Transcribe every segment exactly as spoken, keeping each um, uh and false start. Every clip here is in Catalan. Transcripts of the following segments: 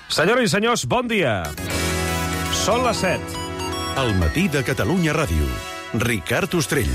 Senyores i senyors, bon dia. Són les set. El matí de Catalunya Ràdio. Ricard Ostrell.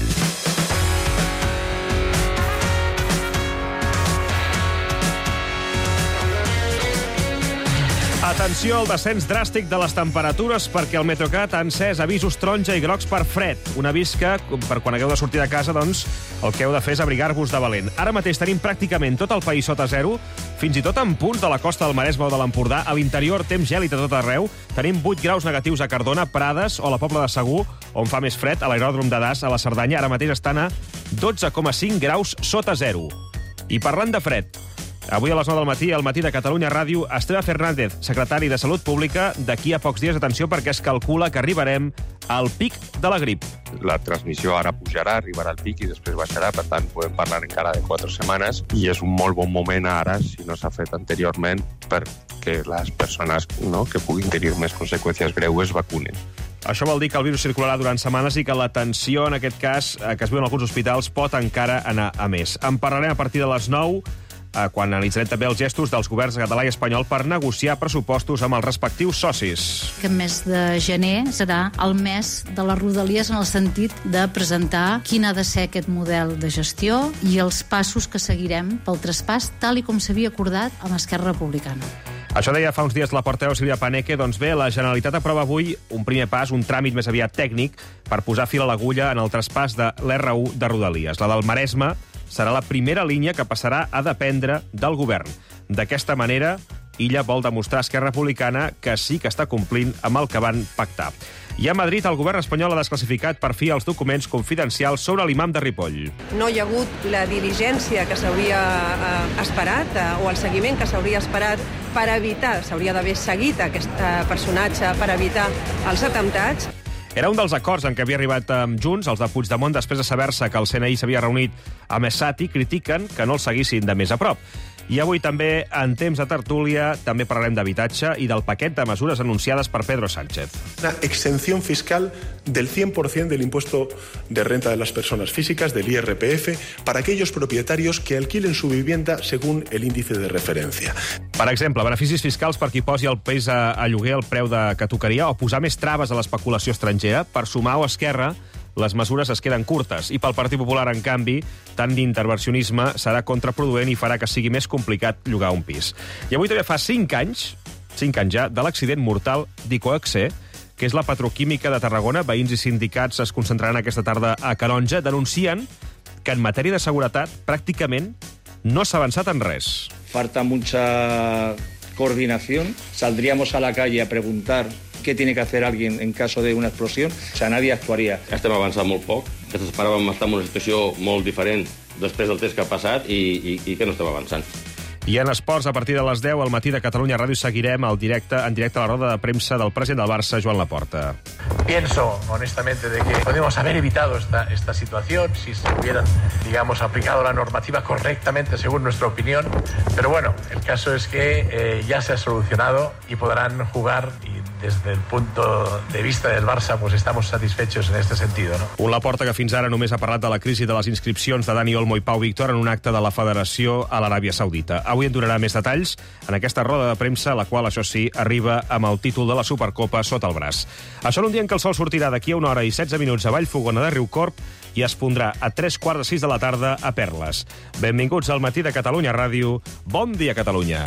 Atenció al descens dràstic de les temperatures perquè el Metrocat ha encès avisos taronja i grocs per fred. Un avís que, per quan hagueu de sortir de casa, doncs, el que heu de fer és abrigar-vos de valent. Ara mateix tenim pràcticament tot el país sota zero, fins i tot en punts de la costa del Maresme o de l'Empordà. A l'interior, temps gèlid a tot arreu. Tenim vuit graus negatius a Cardona, Prades o la Pobla de Segur, on fa més fred, a l'aeròdrom de Das, a la Cerdanya. Ara mateix estan a dotze coma cinc graus sota zero. I parlant de fred, avui a les nou del matí, al matí de Catalunya Ràdio, Esteve Fernández, secretari de Salut Pública, d'aquí a pocs dies, atenció, perquè es calcula que arribarem al pic de la grip. La transmissió ara pujarà, arribarà al pic i després baixarà, per tant, podem parlar encara de quatre setmanes i és un molt bon moment ara, si no s'ha fet anteriorment, perquè les persones no, que puguin tenir més conseqüències greus es vacunen. Això vol dir que el virus circularà durant setmanes i que la tensió, en aquest cas, que es viu en alguns hospitals, pot encara anar a més. En parlarem a partir de les nou, quan analitzarem també els gestos dels governs català i espanyol per negociar pressupostos amb els respectius socis. Aquest mes de gener serà el mes de les Rodalies en el sentit de presentar quin ha de ser aquest model de gestió i els passos que seguirem pel traspàs, tal i com s'havia acordat amb Esquerra Republicana. Això deia fa uns dies la portaveu Sílvia Paneque. Doncs bé, la Generalitat aprova avui un primer pas, un tràmit més aviat tècnic, per posar fil a l'agulla en el traspàs de l'R u de Rodalies. La del Maresme serà la primera línia que passarà a dependre del govern. D'aquesta manera, Illa vol demostrar a Esquerra Republicana que sí que està complint amb el que van pactar. I a Madrid, el govern espanyol ha desclassificat per fi els documents confidencials sobre l'imam de Ripoll. No hi ha hagut la diligència que s'hauria eh, esperat eh, o el seguiment que s'hauria esperat per evitar, s'hauria d'haver seguit aquest eh, personatge per evitar els atemptats. Era un dels acords en què havia arribat amb Junts, els de Puigdemont, després de saber-se que el C N I s'havia reunit amb Essati, critiquen que no el seguissin de més a prop. I avui també, en temps de tertúlia, també parlarem d'habitatge i del paquet de mesures anunciades per Pedro Sánchez. Una exención fiscal del cien por ciento del impuesto de renta de las personas físicas, del I R P F, para aquellos propietarios que alquilen su vivienda según el índice de referencia. Per exemple, beneficis fiscals per qui posi el pis a, a lloguer el preu de que tocaria o posar més traves a l'especulació estrangera. Per Sumar o Esquerra, les mesures es queden curtes i pel Partit Popular, en canvi, tant d'intervencionisme serà contraproduent i farà que sigui més complicat llogar un pis. I avui també fa cinc anys, cinc anys ja, de l'accident mortal d'Icoexer, que és la petroquímica de Tarragona. Veïns i sindicats es concentraran aquesta tarda a Canonja. Denuncien que en matèria de seguretat pràcticament no s'ha avançat en res. Falta mucha coordinación. Saldríamos a la calle a preguntar què tiene que hacer alguien en caso de una explosión. O sea, nadie actuaria. Estem avançant molt poc. Ens esperàvem estar en una situació molt diferent després del test que ha passat i, i, i que no estem avançant. I en esports, a partir de les deu, al matí de Catalunya Ràdio, seguirem el directe, en directe a la roda de premsa del president del Barça, Joan Laporta. Pienso, honestamente, de que podemos haber evitado esta, esta situación si se hubieran, digamos, aplicado la normativa correctamente, según nuestra opinión. Pero bueno, el caso es que eh, ya se ha solucionado y podrán jugar, y desde el punto de vista del Barça, pues estamos satisfechos en este sentido, ¿no? Un Laporta que fins ara només ha parlat de la crisi de les inscripcions de Dani Olmo i Pau Víctor en un acte de la Federació a l'Aràbia Saudita. Avui en donarà més detalls en aquesta roda de premsa, la qual, això sí, arriba amb el títol de la Supercopa sota el braç. Això en un dia en què el sol sortirà d'aquí a una hora i setze minuts a Vallfogona de Riucorb i es pondrà a tres quarts de sis de la tarda a Perles. Benvinguts al matí de Catalunya Ràdio. Bon dia, Catalunya.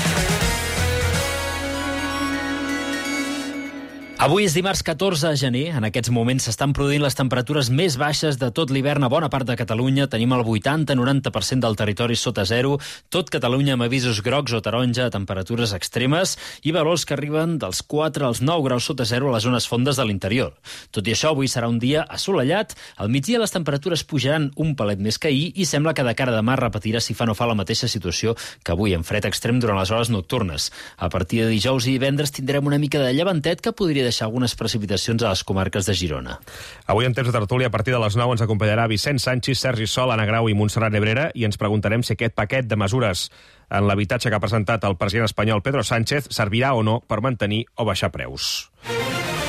Avui és dimarts catorze de gener. En aquests moments s'estan produint les temperatures més baixes de tot l'hivern a bona part de Catalunya. Tenim el vuitanta a noranta per cent del territori sota zero. Tot Catalunya amb avisos grocs o taronja a temperatures extremes i valors que arriben dels quatre als nou graus sota zero a les zones fondes de l'interior. Tot i això, avui serà un dia assolellat. Al migdia les temperatures pujaran un palet més que ahir i sembla que de cara a demà repetirà si fa no fa la mateixa situació que avui, en fred extrem durant les hores nocturnes. A partir de dijous i divendres tindrem una mica de llevantet que podria deixar algunes precipitacions a les comarques de Girona. Avui en temps de tertúlia, a partir de les nou, ens acompanyarà Vicent Sanchis, Sergi Sol, Anna Grau i Montserrat Nebrera i ens preguntarem si aquest paquet de mesures en l'habitatge que ha presentat el president espanyol Pedro Sánchez servirà o no per mantenir o baixar preus.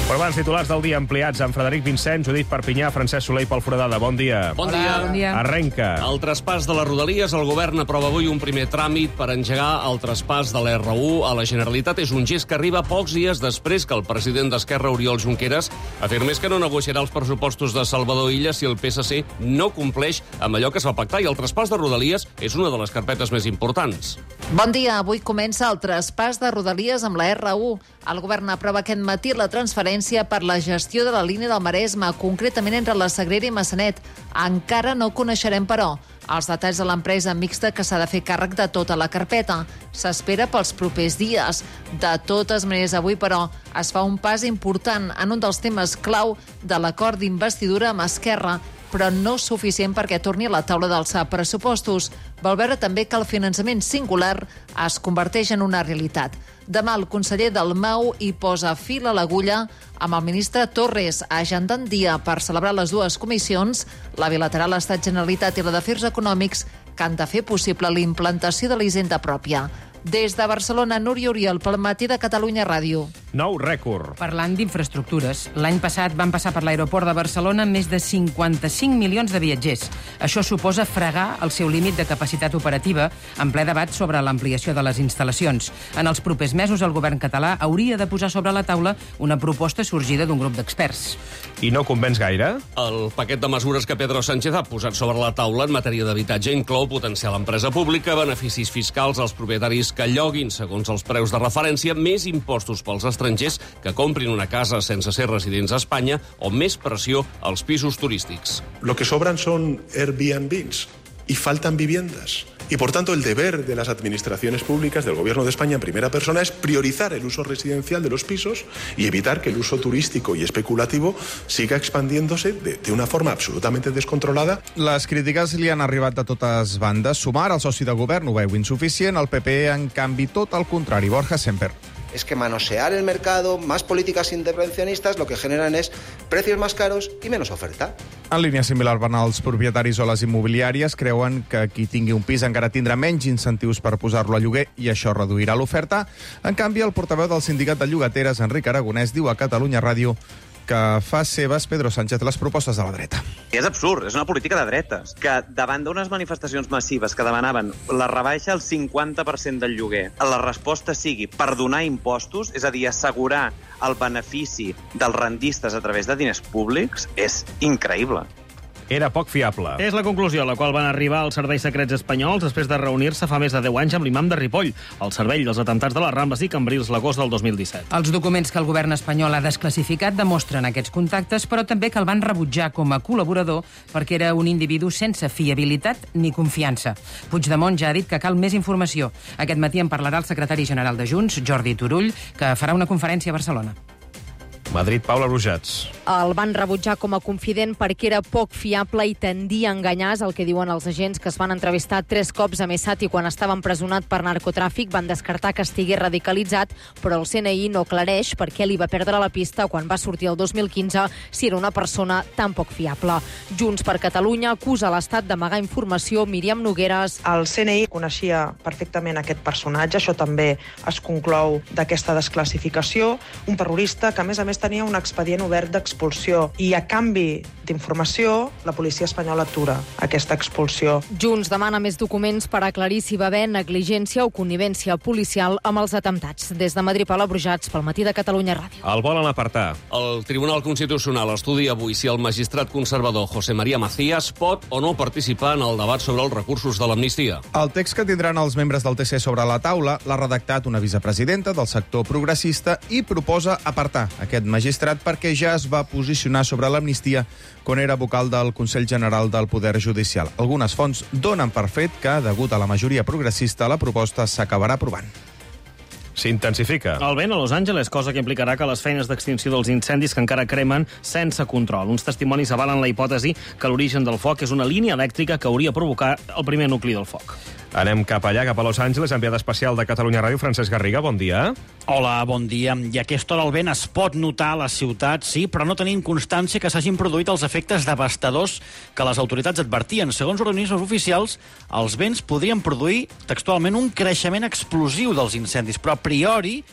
Però abans, titulars del dia ampliats amb Frederic Vincent, Judit Perpinyà, Francesc Soler i Pol Foradada. Bon dia. Bon dia. Bon dia. Arrenca. El traspàs de les Rodalies, el govern aprova avui un primer tràmit per engegar el traspàs de l'R u a la Generalitat. És un gest que arriba pocs dies després que el president d'Esquerra, Oriol Junqueras, afirmés que no negociarà els pressupostos de Salvador Illa si el P S C no compleix amb allò que es va pactar, i el traspàs de Rodalies és una de les carpetes més importants. Bon dia. Avui comença el traspàs de Rodalies amb la R u. El govern aprova aquest matí la transferència per la gestió de la línia del Maresme, concretament entre la Sagrera i Massanet. Encara no coneixerem, però, els detalls de l'empresa mixta que s'ha de fer càrrec de tota la carpeta. S'espera pels propers dies. De totes maneres, avui, però, es fa un pas important en un dels temes clau de l'acord d'investidura amb Esquerra, però no suficient perquè torni a la taula d'alçar pressupostos. Vol veure també que el finançament singular es converteix en una realitat. Demà el conseller del M A U hi posa fil a l'agulla amb el ministre Torres, agendant dia per celebrar les dues comissions, la bilateral Estat-Generalitat i la d'Afers Econòmics, que han de fer possible la implantació de la hisenda pròpia. Des de Barcelona, Núria Oriol, pel Matí de Catalunya Ràdio. Nou rècord. Parlant d'infraestructures, l'any passat van passar per l'aeroport de Barcelona més de cinquanta-cinc milions de viatgers. Això suposa fregar el seu límit de capacitat operativa en ple debat sobre l'ampliació de les instal·lacions. En els propers mesos, el govern català hauria de posar sobre la taula una proposta sorgida d'un grup d'experts. I no convenç gaire? El paquet de mesures que Pedro Sánchez ha posat sobre la taula en matèria d'habitatge inclou potenciar l'empresa pública, beneficis fiscals als propietaris que lloguin segons els preus de referència, més impostos pels estrangers que comprin una casa sense ser residents a Espanya o més pressió als pisos turístics. Lo que sobran son Airbnbs y faltan viviendas. Y, por tanto, el deber de las administraciones públicas, del Gobierno de España en primera persona, es priorizar el uso residencial de los pisos y evitar que el uso turístico y especulativo siga expandiéndose de, de una forma absolutamente descontrolada. Les crítiques li han arribat de totes bandes. Sumar, el soci de govern, ho veu insuficient. El P P, en canvi, tot el contrari. Borja Semper. Es que manosear el mercado, más políticas intervencionistas, lo que generan es precios más caros y menos oferta. En línia similar van els propietaris o les immobiliàries. Creuen que qui tingui un pis encara tindrà menys incentius per posar-lo a lloguer i això reduirà l'oferta. En canvi, el portaveu del sindicat de llogateres, Enric Aragonès, diu a Catalunya Ràdio que fa seves Pedro Sánchez les propostes de la dreta. I és absurd, és una política de dretes, que davant d'unes manifestacions massives que demanaven la rebaixa al cinquanta per cent del lloguer, la resposta sigui perdonar impostos, és a dir, assegurar el benefici dels rendistes a través de diners públics, és increïble. Era poc fiable. És la conclusió a la qual van arribar els serveis secrets espanyols després de reunir-se fa més de deu anys amb l'imam de Ripoll, al cervell dels atemptats de les Rambles i Cambrils l'agost del dos mil disset. Els documents que el govern espanyol ha desclassificat demostren aquests contactes, però també que el van rebutjar com a col·laborador perquè era un individu sense fiabilitat ni confiança. Puigdemont ja ha dit que cal més informació. Aquest matí en parlarà el secretari general de Junts, Jordi Turull, que farà una conferència a Barcelona. Madrid, Paula Brujats. El van rebutjar com a confident perquè era poc fiable i tendia a enganyar, és el que diuen els agents que es van entrevistar tres cops a Messat i quan estava empresonat per narcotràfic van descartar que estigués radicalitzat, però el C N I no aclareix per què li va perdre la pista quan va sortir el dos mil quinze si era una persona tan poc fiable. Junts per Catalunya acusa l'Estat d'amagar informació. Míriam Nogueres. El C N I coneixia perfectament aquest personatge, això també es conclou d'aquesta desclassificació, un terrorista que a més a més tenia un expedient obert d'expulsió i a canvi d'informació la policia espanyola atura aquesta expulsió. Junts demana més documents per aclarir si va haver negligència o connivència policial amb els atemptats. Des de Madrid, Paula Brujats, pel Matí de Catalunya Ràdio. El volen apartar. El Tribunal Constitucional estudia avui si el magistrat conservador José María Macías pot o no participar en el debat sobre els recursos de l'amnistia. El text que tindran els membres del T C sobre la taula l'ha redactat una vicepresidenta del sector progressista i proposa apartar aquest magistrat perquè ja es va posicionar sobre l'amnistia quan era vocal del Consell General del Poder Judicial. Algunes fonts donen per fet que, degut a la majoria progressista, la proposta s'acabarà aprovant. S'intensifica. El vent a Los Angeles, cosa que implicarà que les feines d'extinció dels incendis que encara cremen sense control. Uns testimonis avalen la hipòtesi que l'origen del foc és una línia elèctrica que hauria provocat el primer nucli del foc. Anem cap allà, cap a Los Angeles, enviat especial de Catalunya Ràdio, Francesc Garriga, bon dia. Hola, bon dia. I a aquesta hora el vent es pot notar a la ciutat, sí, però no tenim constància que s'hagin produït els efectes devastadors que les autoritats advertien. Segons organismes oficials, els vents podrien produir textualment un creixement explosiu dels incendis, però a priori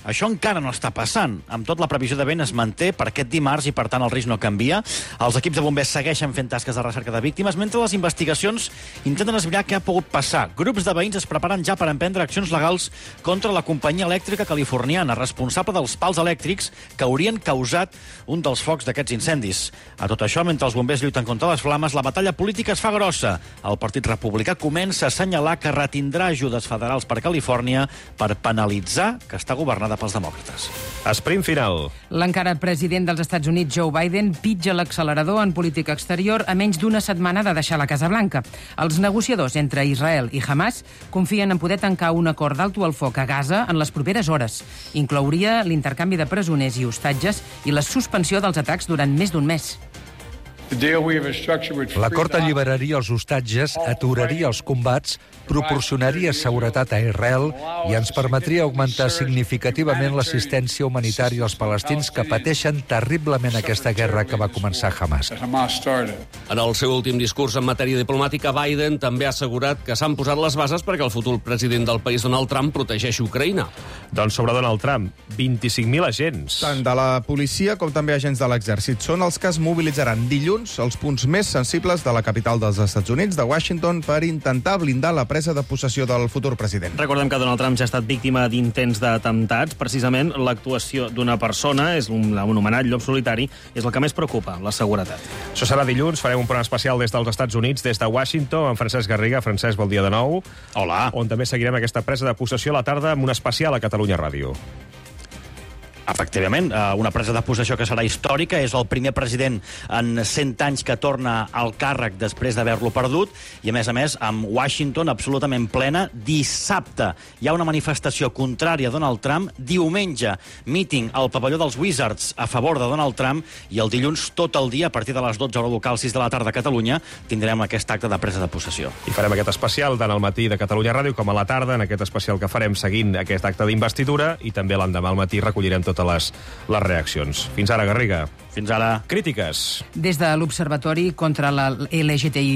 Això encara no està passant. Amb tot, la previsió de vent es manté per aquest dimarts i, per tant, el risc no canvia. Els equips de bombers segueixen fent tasques de recerca de víctimes, mentre les investigacions intenten esbrinar què ha pogut passar. Grups de veïns es preparen ja per emprendre accions legals contra la companyia elèctrica californiana, responsable dels pals elèctrics que haurien causat un dels focs d'aquests incendis. A tot això, mentre els bombers lluiten contra les flames, la batalla política es fa grossa. El Partit Republicà comença a assenyalar que retindrà ajudes federals per Califòrnia per penalitzar que està governada pels demòcrates. Sprint final. L'encara president dels Estats Units, Joe Biden, pitja l'accelerador en política exterior a menys d'una setmana de deixar la Casa Blanca. Els negociadors entre Israel i Hamas confien en poder tancar un acord d'alto al foc a Gaza en les properes hores. Inclouria l'intercanvi de presoners i hostatges i la suspensió dels atacs durant més d'un mes. L'acord alliberaria els hostatges, aturaria els combats, proporcionaria seguretat a Israel i ens permetria augmentar significativament l'assistència humanitària als palestins que pateixen terriblement aquesta guerra que va començar Hamas. En el seu últim discurs en matèria diplomàtica, Biden també ha assegurat que s'han posat les bases perquè el futur president del país, Donald Trump, protegeixi Ucraïna. Doncs sobre Donald Trump, vint-i-cinc mil agents. Tant de la policia com també agents de l'exèrcit són els que es mobilitzaran dilluns als punts més sensibles de la capital dels Estats Units, de Washington, per intentar blindar la presa de possessió del futur president. Recordem que Donald Trump ja ha estat víctima d'intents d'atemptats. Precisament l'actuació d'una persona, és un, un homenatge, llop solitari, és el que més preocupa, la seguretat. Això serà dilluns, farem un programa especial des dels Estats Units, des de Washington, amb Francesc Garriga. Francesc, bon dia de nou. Hola. On també seguirem aquesta presa de possessió a la tarda amb un especial a Catalunya Ràdio. Efectivament, una presa de possessió que serà històrica. És el primer president en cent anys que torna al càrrec després d'haver-lo perdut i, a més a més, amb Washington absolutament plena. Dissabte hi ha una manifestació contrària a Donald Trump. Diumenge, míting al pavelló dels Wizards a favor de Donald Trump i el dilluns tot el dia, a partir de les dotze hora local, sis de la tarda a Catalunya, tindrem aquest acte de presa de possessió. I farem aquest especial tant al matí de Catalunya Ràdio com a la tarda, en aquest especial que farem seguint aquest acte d'investidura, i també l'endemà al matí recollirem totes les, les reaccions. Fins ara, Garriga. Fins ara. Crítiques. Des de l'Observatori contra la L G T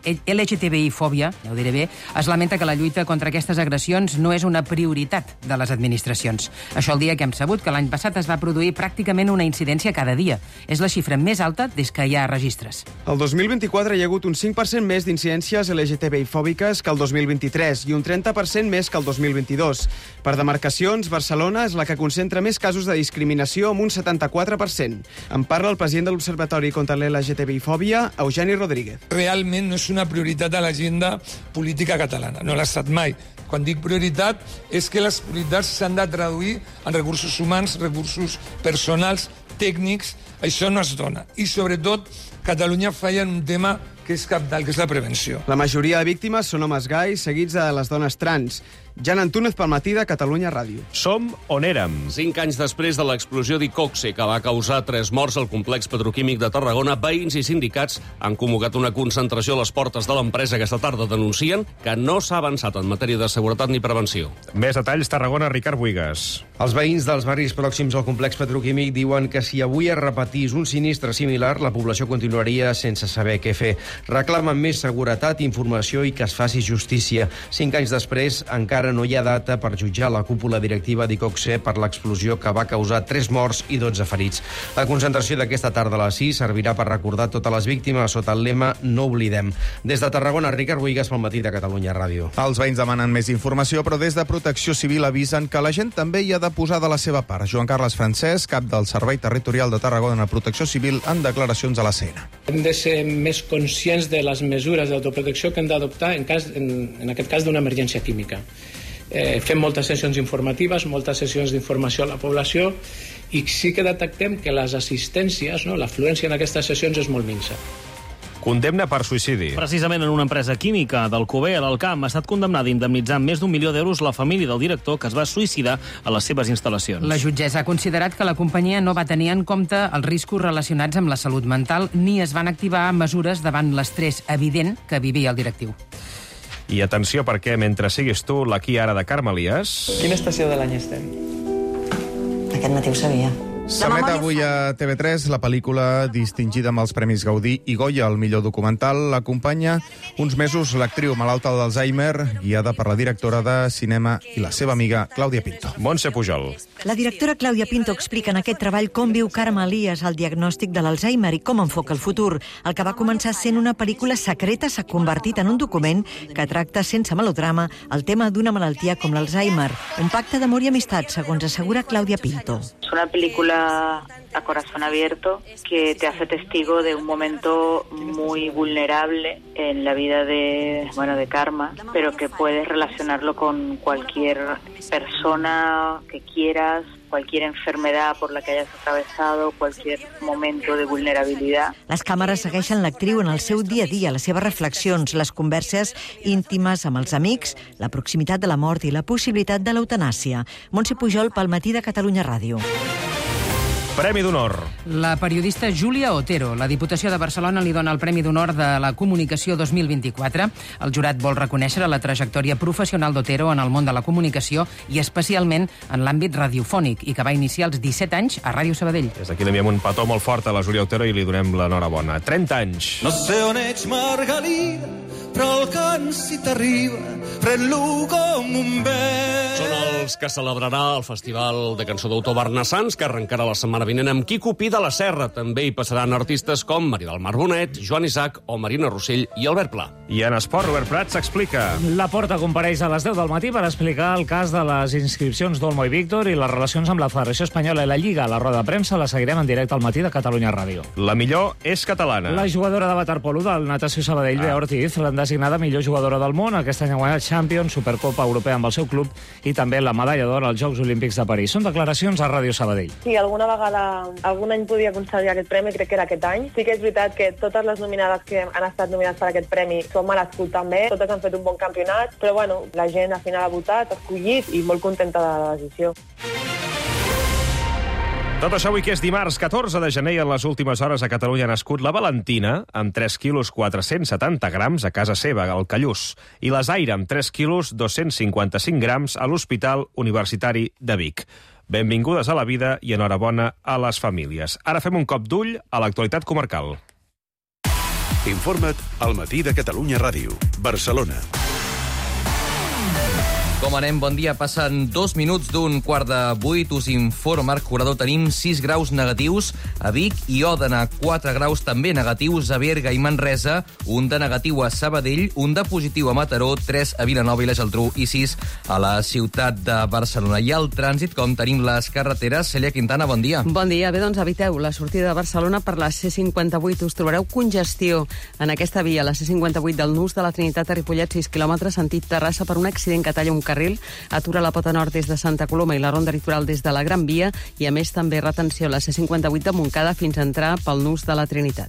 B I-fòbia, ja ho diré bé, es lamenta que la lluita contra aquestes agressions no és una prioritat de les administracions. Això el dia que hem sabut que l'any passat es va produir pràcticament una incidència cada dia. És la xifra més alta des que hi ha registres. El dos mil vint-i-quatre hi ha hagut un cinc per cent més d'incidències L G T B I-fòbiques que el dos mil vint-i-tres i un trenta per cent més que el dos mil vint-i-dos. Per demarcacions, Barcelona és la que concentra més casos de discriminació amb un setanta-quatre per cent. En parla el president de l'Observatori contra l'L G T B I-fòbia, Eugeni Rodríguez. Realment no és una prioritat a l'agenda política catalana, no l'ha estat mai. Quan dic prioritat és que les prioritats s'han de traduir en recursos humans, recursos personals, tècnics, això no es dona. I sobretot Catalunya falla en un tema que és cabdal, que és la prevenció. La majoria de víctimes són homes gais, seguits de les dones trans. Jan Antúnez pel matí de Catalunya Ràdio. Som on érem. Cinc anys després de l'explosió d'Iqoxe, que va causar tres morts al complex petroquímic de Tarragona, veïns i sindicats han convocat una concentració a les portes de l'empresa aquesta tarda. Denuncien que no s'ha avançat en matèria de seguretat ni prevenció. Més detalls, Tarragona, Ricard Buigas. Els veïns dels barris pròxims al complex petroquímic diuen que si avui es repetís un sinistre similar, la població continuaria sense saber què fer. Reclamen més seguretat, informació i que es faci justícia. Cinc anys després, encara no hi ha data per jutjar la cúpula directiva d'Iqoxe per l'explosió que va causar tres morts i dotze ferits. La concentració d'aquesta tarda a les sis servirà per recordar totes les víctimes sota el lema No oblidem. Des de Tarragona, Ricard Buigas pel matí de Catalunya Ràdio. Els veïns demanen més informació, però des de Protecció Civil avisen que la gent també hi ha de posar de la seva part. Joan Carles Francesc, cap del Servei Territorial de Tarragona Protecció Civil, en declaracions a la C N A. Hem de ser més conscients de les mesures d'autoprotecció que hem d'adoptar en, cas, en, en aquest cas d'una emergència química. Eh, fem moltes sessions informatives, moltes sessions d'informació a la població i sí que detectem que les assistències, no, l'afluència en aquestes sessions és molt minsa. Condemna per suïcidi. Precisament en una empresa química d'Alcover, a l'Alcamp, ha estat condemnada a indemnitzar amb més d'un milió d'euros la família del director que es va suïcidar a les seves instal·lacions. La jutgessa ha considerat que la companyia no va tenir en compte els riscos relacionats amb la salut mental ni es van activar mesures davant l'estrès evident que vivia el directiu. I atenció, perquè mentre siguis tu l'Aquí ara de Carme Elias... Quina estació de l'any estem? Aquest matí ho sabia. S'emet avui a T V tres la pel·lícula distingida amb els Premis Gaudí i Goya. El millor documental l'acompanya uns mesos l'actriu malalta d'Alzheimer, guiada per la directora de cinema i la seva amiga Clàudia Pinto. Montse Pujol. La directora Clàudia Pinto explica en aquest treball com viu Carme Elias el diagnòstic de l'Alzheimer i com enfoca el futur. El que va començar sent una pel·lícula secreta s'ha convertit en un document que tracta sense melodrama el tema d'una malaltia com l'Alzheimer. Un pacte d'amor i amistat, segons assegura Clàudia Pinto. Es una película a corazón abierto que te hace testigo de un momento muy vulnerable en la vida de, bueno, de Karma, pero que puedes relacionarlo con cualquier persona que quieras, cualquier enfermedad por la que hayas atravesado, cualquier momento de vulnerabilidad. Les càmeres segueixen l'actriu en el seu dia a dia, les seves reflexions, les converses íntimes amb els amics, la proximitat de la mort i la possibilitat de l'eutanàsia. Montse Pujol, pel Matí de Catalunya Ràdio. Premi d'Honor. La periodista Júlia Otero. La Diputació de Barcelona li dona el Premi d'Honor de la Comunicació dos mil vint-i-quatre. El jurat vol reconèixer la trajectòria professional d'Otero en el món de la comunicació i especialment en l'àmbit radiofònic, i que va iniciar als disset anys a Ràdio Sabadell. Des d'aquí li enviem un petó molt fort a la Júlia Otero i li donem l'enhorabona. trenta anys. No sé on ets, Margalida, però el cant si t'arriba, pren-lo com un vent. Són els que celebrarà el Festival de Cançó d'Autor Barnassans, que arrencarà la setmana vinent amb Quico Pi de la Serra. També hi passaran artistes com Maria del Mar Bonet, Joan Isaac o Marina Rossell i Albert Pla. I en esport, Robert Prat s'explica. La Porta compareix a les deu del matí per explicar el cas de les inscripcions d'Olmo i Víctor i les relacions amb la Federació Espanyola i la Lliga. La roda de premsa la seguirem en directe al Matí de Catalunya Ràdio. La millor és catalana. La jugadora de waterpolo del Natació Sabadell, Bea Ortiz, l'han designada millor jugadora del món. Aquest any ha guanyat Champions, Supercopa Europea amb el seu club i també la medalla d'or als Jocs Olímpics de París. Són declaracions a Ràdio Sabadell. Sí, alguna vegada, algun any podia aconseguir aquest premi, crec que era aquest any. Sí que és veritat que totes les nominades que han estat nominades per aquest premi són merescut també, totes han fet un bon campionat, però bueno, la gent al final ha votat, ha escollit i molt contenta de la decisió. Tot això avui que és dimarts, catorze de gener, i en les últimes hores a Catalunya ha nascut la Valentina, amb tres quilos quatre-cents setanta grams a casa seva, al Callús, i la Zaira, amb tres quilos dos-cents cinquanta-cinc grams a l'Hospital Universitari de Vic. Benvingudes a la vida i enhorabona a les famílies. Ara fem un cop d'ull a l'actualitat comarcal. Informa't al Matí de Catalunya Ràdio, Barcelona. Com anem? Bon dia. Passen dos minuts d'un quart de vuit. Us informa Marc Curador. Tenim sis graus negatius a Vic i Òdena, quatre graus també negatius a Berga i Manresa, un de negatiu a Sabadell, un de positiu a Mataró, tres a Vilanova i la Geltrú i sis a la ciutat de Barcelona. I el trànsit, com tenim les carreteres. Cèlia Quintana, bon dia. Bon dia. Bé, doncs eviteu la sortida de Barcelona per la C cinquanta-vuit. Us trobareu congestió en aquesta via, la C cinquanta-vuit del Nus de la Trinitat a Ripollet, sis quilòmetres, sentit Terrassa, per un accident que talla un carril. Atura la pota nord des de Santa Coloma i la ronda litoral des de la Gran Via, i a més també retenció a la C cinquanta-vuit de Montcada fins a entrar pel Nus de la Trinitat.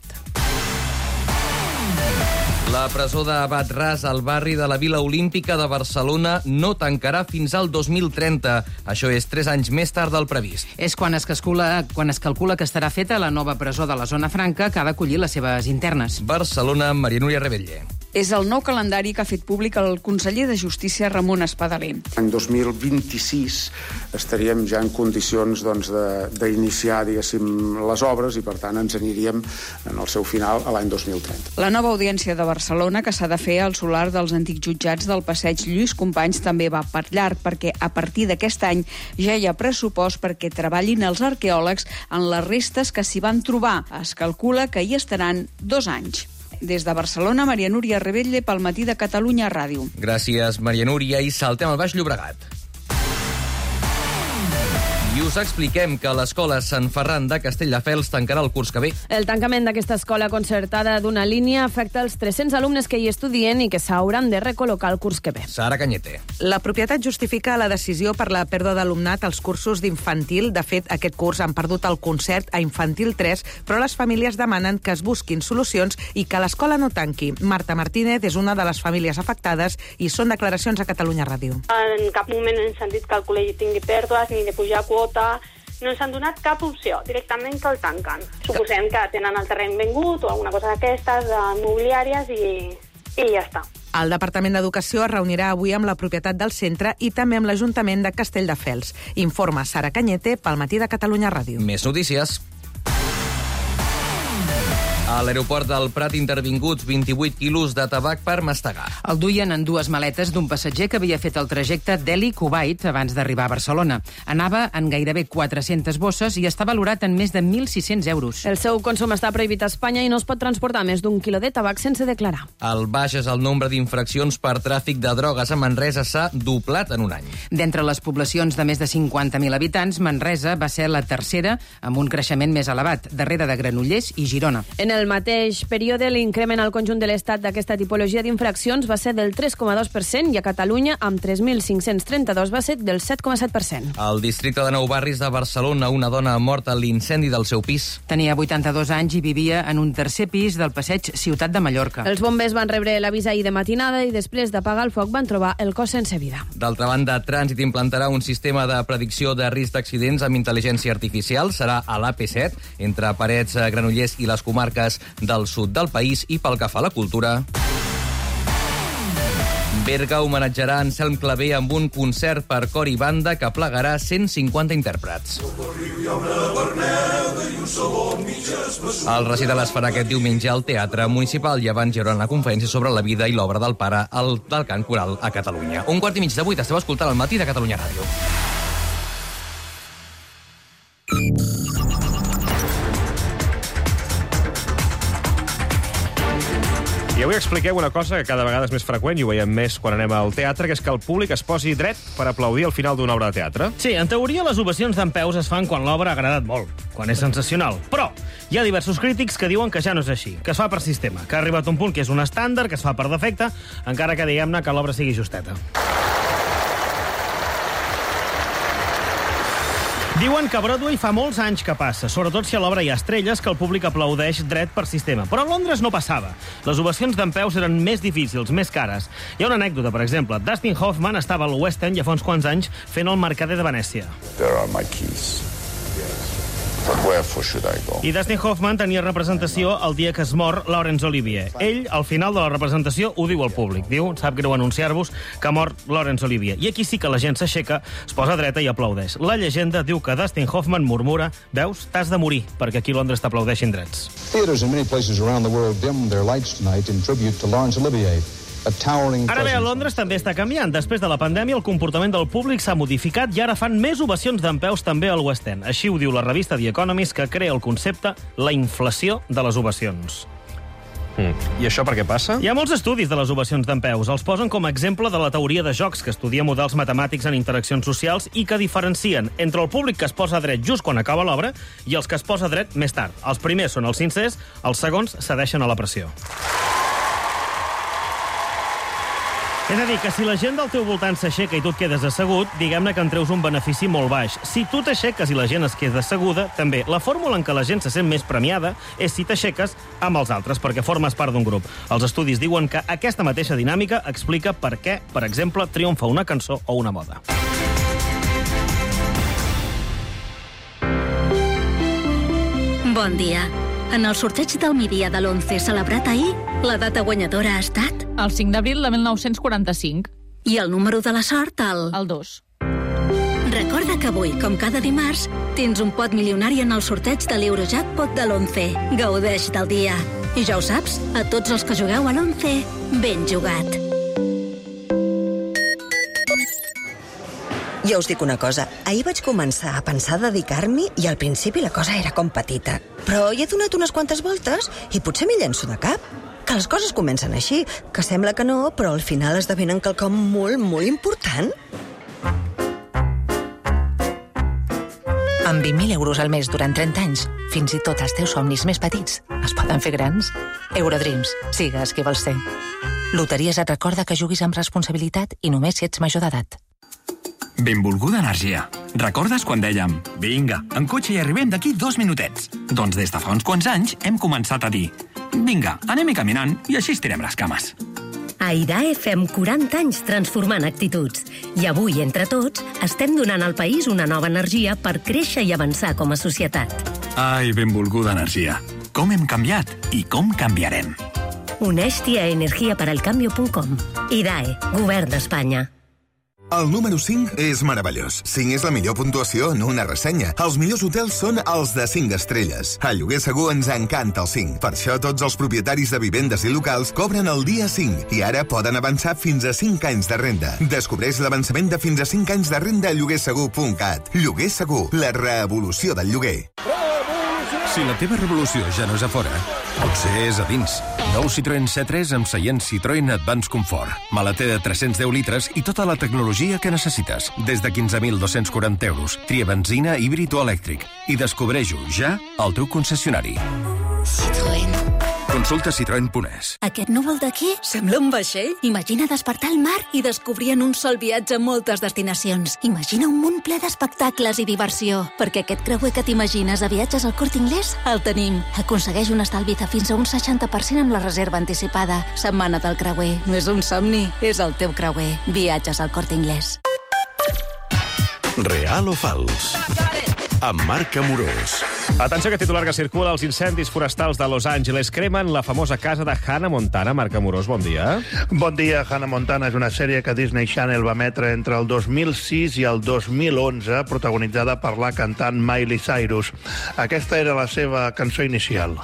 La presó de Batràs, al barri de la Vila Olímpica de Barcelona, no tancarà fins al dos mil trenta. Això és tres anys més tard del previst. És quan es calcula, quan es calcula que estarà feta la nova presó de la Zona Franca, que ha d'acollir les seves internes. Barcelona, Maria Núria Rebetlle. És el nou calendari que ha fet públic el conseller de Justícia, Ramon Espadaler. L'any dos mil vint-i-sis estaríem ja en condicions doncs, d'iniciar, diguéssim, les obres, i per tant ens aniríem en el seu final a l'any dos mil trenta. La nova audiència de Barcelona, que s'ha de fer al solar dels antics jutjats del passeig Lluís Companys, també va per llarg, perquè a partir d'aquest any ja hi ha pressupost perquè treballin els arqueòlegs en les restes que s'hi van trobar. Es calcula que hi estaran dos anys. Des de Barcelona, Maria Núria Rebetlle, pel Matí de Catalunya Ràdio. Gràcies, Maria Núria. I saltem al Baix Llobregat. I us expliquem que l'escola Sant Ferran de Castelldefels tancarà el curs que ve. El tancament d'aquesta escola concertada d'una línia afecta els tres-cents alumnes que hi estudien i que s'hauran de recol·locar el curs que ve. Sara Cañete. La propietat justifica la decisió per la pèrdua d'alumnat als cursos d'infantil. De fet, aquest curs han perdut el concert a Infantil tres, però les famílies demanen que es busquin solucions i que l'escola no tanqui. Marta Martínez és una de les famílies afectades i són declaracions a Catalunya Ràdio. En cap moment hem sentit que el col·legi tingui pèrdues ni de pujar quota. No ens han donat cap opció, directament que el tanquen. Suposem que tenen el terreny vengut o alguna cosa d'aquestes, immobiliàries, i, i ja està. El Departament d'Educació es reunirà avui amb la propietat del centre i també amb l'Ajuntament de Castelldefels. Informa Sara Cañete pel Matí de Catalunya Ràdio. Més notícies. A l'aeroport del Prat intervinguts vint-i-vuit quilos de tabac per mastegar. El duien en dues maletes d'un passatger que havia fet el trajecte Delhi-Kuwait abans d'arribar a Barcelona. Anava en gairebé quatre-centes bosses i està valorat en més de mil sis-cents euros. El seu consum està prohibit a Espanya i no es pot transportar més d'un quilo de tabac sense declarar. Al Bages, el nombre d'infraccions per tràfic de drogues a Manresa s'ha doblat en un any. D'entre les poblacions de més de cinquanta mil habitants, Manresa va ser la tercera amb un creixement més elevat, darrere de Granollers i Girona. En el mateix període, l'increment al conjunt de l'Estat d'aquesta tipologia d'infraccions va ser del tres coma dos per cent i a Catalunya, amb tres mil cinc-cents trenta-dos, va ser del set coma set per cent. Al districte de Nou Barris de Barcelona, una dona ha mort a l'incendi del seu pis. Tenia vuitanta-dos anys i vivia en un tercer pis del passeig Ciutat de Mallorca. Els bombers van rebre l'avís ahir de matinada i després d'apagar el foc van trobar el cos sense vida. D'altra banda, Trànsit implantarà un sistema de predicció de risc d'accidents amb intel·ligència artificial. Serà a l'A P set, entre Parets, Granollers i les comarques del sud del país. I pel que fa a la cultura, Berga homenatjarà Anselm Clavé amb un concert per cor i banda que plegarà cent cinquanta intèrprets. El recital es farà aquest diumenge al Teatre Municipal i abans hi haurà una conferència sobre la vida i l'obra del pare al, del cant coral a Catalunya. Un quart i mig de vuit, esteu escoltant el Matí de Catalunya Ràdio. I avui expliqueu una cosa que cada vegada és més freqüent i ho veiem més quan anem al teatre, que és que el públic es posi dret per aplaudir al final d'una obra de teatre. Sí, en teoria les ovacions dempeus es fan quan l'obra ha agradat molt, quan és sensacional. Però hi ha diversos crítics que diuen que ja no és així, que es fa per sistema, que ha arribat un punt que és un estàndard, que es fa per defecte, encara que diguem-ne que l'obra sigui justeta. Diuen que Broadway fa molts anys que passa, sobretot si a l'obra hi ha estrelles, que el públic aplaudeix dret per sistema. Però a Londres no passava. Les ovacions dempeus eren més difícils, més cares. Hi ha una anècdota, per exemple. Dustin Hoffman estava al West End ja fa uns quants anys fent el Mercader de Venècia. There are my keys. But where for should I go? I Dustin Hoffman tenia representació el dia que es mor Laurence Olivier. Ell, al final de la representació, ho diu al públic. Diu, sap greu anunciar-vos que ha mort Laurence Olivier. I aquí sí que la gent s'aixeca, es posa dreta i aplaudeix. La llegenda diu que Dustin Hoffman murmura: veus, t'has de morir, perquè aquí a Londres t'aplaudeixin drets. Theaters in many places around the world dimmed their lights tonight in tribute to Laurence Olivier. Ara bé, a Londres també està canviant. Després de la pandèmia, el comportament del públic s'ha modificat i ara fan més ovacions dempeus també al West End. Així ho diu la revista The Economist, que crea el concepte la inflació de les ovacions. Mm. I això per què passa? Hi ha molts estudis de les ovacions dempeus. Els posen com a exemple de la teoria de jocs, que estudia models matemàtics en interaccions socials i que diferencien entre el públic que es posa dret just quan acaba l'obra i els que es posa dret més tard. Els primers són els sincers, els segons cedeixen a la pressió. És a dir, que si la gent del teu voltant s'aixeca i tu et quedes assegut, diguem-ne que en treus un benefici molt baix. Si tu t'aixeques i la gent es queda asseguda, també. La fórmula en què la gent se sent més premiada és si t'aixeques amb els altres, perquè formes part d'un grup. Els estudis diuen que aquesta mateixa dinàmica explica per què, per exemple, triomfa una cançó o una moda. Bon dia. En el sorteig del migdia de l'onze celebrat ahir, la data guanyadora ha estat... El cinc d'abril de mil nou-cents quaranta-cinc. I el número de la sort, el... El dos. Recorda que avui, com cada dimarts, tens un pot milionari en el sorteig de l'Eurojackpot de l'onze. Gaudeix del dia. I ja ho saps, a tots els que jugueu a l'onze, ben jugat. Jo us dic una cosa, ahir vaig començar a pensar dedicar-m'hi i al principi la cosa era com petita. Però hi he donat unes quantes voltes i potser m'hi llenço de cap. Que les coses comencen així, que sembla que no, però al final esdevenen quelcom molt, molt important. Amb vint mil euros al mes durant trenta anys, fins i tot els teus somnis més petits es poden fer grans. Eurodreams, sigues qui vols ser. Loteries et recorda que juguis amb responsabilitat i només si ets major d'edat. Benvolguda Energia. Recordes quan dèiem vinga, en cotxe hi arribem d'aquí dos minutets? Doncs des de fa uns quants anys hem començat a dir vinga, anem-hi caminant i així estirem les cames. A I D A E fem quaranta anys transformant actituds. I avui, entre tots, estem donant al país una nova energia per créixer i avançar com a societat. Ai, benvolguda Energia. Com hem canviat i com canviarem. Uneix-t'hi a energia para el cambio punt com. I D A E, Govern d'Espanya. El número cinc és meravellós. cinc és la millor puntuació en una ressenya. Els millors hotels són els de cinc estrelles. A Lloguer Segur ens encanta el cinc. Per això tots els propietaris de vivendes i locals cobren el dia cinc i ara poden avançar fins a cinc anys de renda. Descobreix l'avançament de fins a cinc anys de renda a lloguer segur punt cat. Lloguer Segur, la revolució del lloguer. Si la teva revolució ja no és a fora, potser és a dins. Nou Citroën C tres amb seient Citroën Advance Comfort. Maleter de tres-cents deu litres i tota la tecnologia que necessites. Des de quinze mil dos-cents quaranta euros. Tria benzina, híbrid o elèctric. I descobreix-ho ja al teu concessionari. Citroën. Consulta citroen punt es. Aquest núvol d'aquí sembla un vaixell. Imagina despertar al mar i descobrir en un sol viatge moltes destinacions. Imagina un munt ple d'espectacles i diversió. Perquè aquest creuer que t'imagines a viatges al Corte Inglés, el tenim. Aconsegueix un estalvi de fins a un seixanta per cent amb la reserva anticipada. Setmana del creuer. No és un somni, és el teu creuer. Viatges al Corte Inglés. Real o fals? Amb Marc Amorós. Atenció, que titular que circula: els incendis forestals de Los Angeles cremen la famosa casa de Hannah Montana. Marc Amorós, bon dia. Bon dia. Hannah Montana és una sèrie que Disney Channel va emetre entre el dos mil sis i el dos mil onze, protagonitzada per la cantant Miley Cyrus. Aquesta era la seva cançó inicial.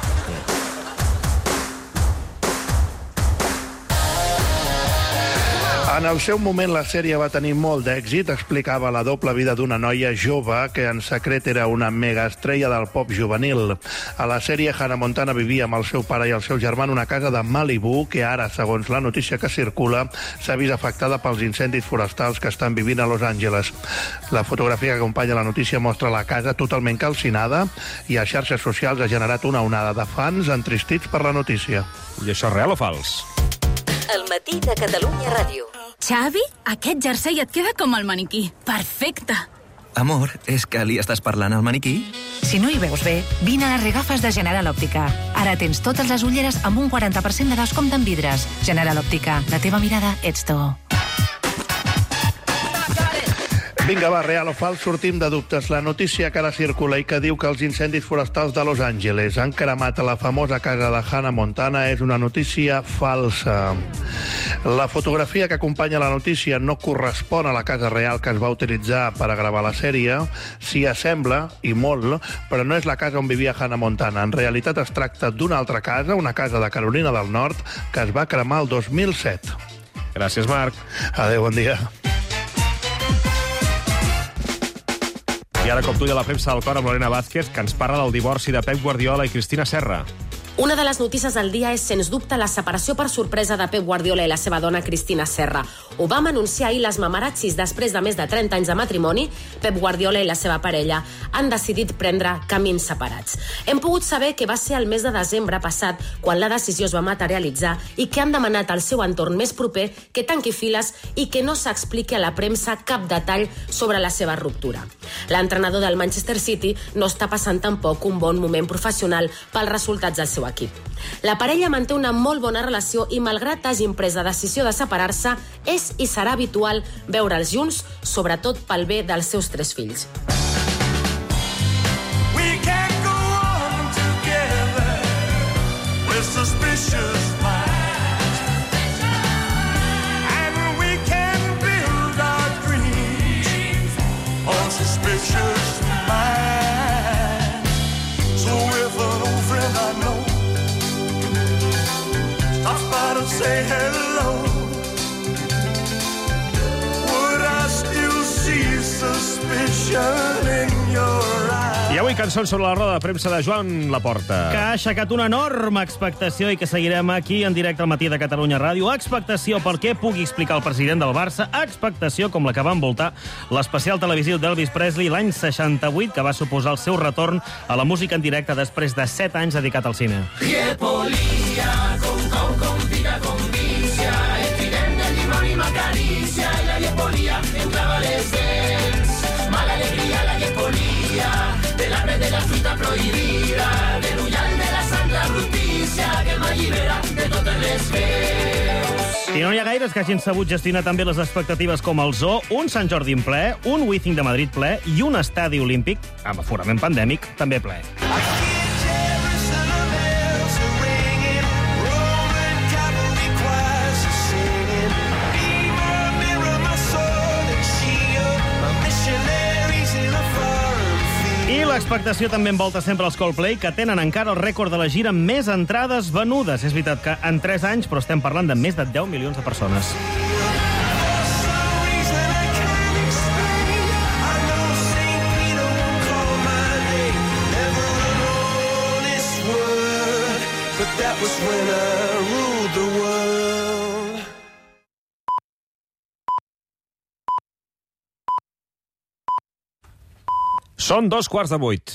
En el seu moment, la sèrie va tenir molt d'èxit. Explicava la doble vida d'una noia jove que en secret era una megaestrella del pop juvenil. A la sèrie, Hannah Montana vivia amb el seu pare i el seu germà en una casa de Malibu que ara, segons la notícia que circula, s'ha vist afectada pels incendis forestals que estan vivint a Los Angeles. La fotografia que acompanya la notícia mostra la casa totalment calcinada i a xarxes socials ha generat una onada de fans entristits per la notícia. I això és real o fals? El matí de Catalunya Ràdio. Xavi, aquest jersei et queda com el maniquí. Perfecte. Amor, és que li estàs parlant al maniquí? Si no hi veus bé, vine a les regafes de General Òptica. Ara tens totes les ulleres amb un quaranta per cent de descompte en vidres. General Òptica, la teva mirada ets tu. Vinga, va, real o fals, sortim de dubtes. La notícia que ara circula i que diu que els incendis forestals de Los Angeles han cremat a la famosa casa de Hannah Montana és una notícia falsa. La fotografia que acompanya la notícia no correspon a la casa real que es va utilitzar per a gravar la sèrie. S'hi assembla, i molt, però no és la casa on vivia Hannah Montana. En realitat es tracta d'una altra casa, una casa de Carolina del Nord, que es va cremar el dos mil set. Gràcies, Marc. Adéu, bon dia. I ara, com tu, a la premsa del cor amb Lorena Vázquez, que ens parla del divorci de Pep Guardiola i Cristina Serra. Una de les notícies del dia és, sens dubte, la separació per sorpresa de Pep Guardiola i la seva dona Cristina Serra. Ho vam anunciar ahir les mamarazzis. Després de més de trenta anys de matrimoni, Pep Guardiola i la seva parella han decidit prendre camins separats. Hem pogut saber que va ser el mes de desembre passat quan la decisió es va materialitzar i que han demanat al seu entorn més proper que tanqui files i que no s'expliqui a la premsa cap detall sobre la seva ruptura. L'entrenador del Manchester City no està passant tampoc un bon moment professional pels resultats del seu equip. La parella manté una molt bona relació i, malgrat hagin pres la decisió de separar-se, és i serà habitual veure'ls junts, sobretot pel bé dels seus tres fills. We can't go on together with suspicious minds, and we can build our dreams on suspicious minds. So if an old friend I know stops by to say hello, would I still see suspicion in your eyes? I avui cançons sobre la roda de premsa de Joan Laporta. Que ha aixecat una enorme expectació i que seguirem aquí en directe al matí de Catalunya Ràdio. Expectació pel que pugui explicar el president del Barça. Expectació com la que va envoltar l'especial televisiu d'Elvis Presley l'any seixanta-vuit, que va suposar el seu retorn a la música en directe després de set anys dedicat al cine. Riepolia, con cau, con pica, con vicia, el trident del dimoni m'acaricia, i la riepolia em clava les dents. Mala alegria, la riepolia, de l'arbre de la fruita prohibida, de l'ullal de la santa brutícia, que m'allibera de totes les veus. I no hi ha gaires que hagin sabut gestionar també les expectatives com el Zoo, un Sant Jordi en ple, un Wizzing de Madrid ple i un estadi olímpic, amb aforament pandèmic, també ple. Jerusalem bells are ringing, Rome l'expectació també envolta sempre els Coldplay, que tenen encara el rècord de la gira amb més entrades venudes. És veritat que en tres anys, però estem parlant de més de deu milions de persones. Són dos quarts de vuit.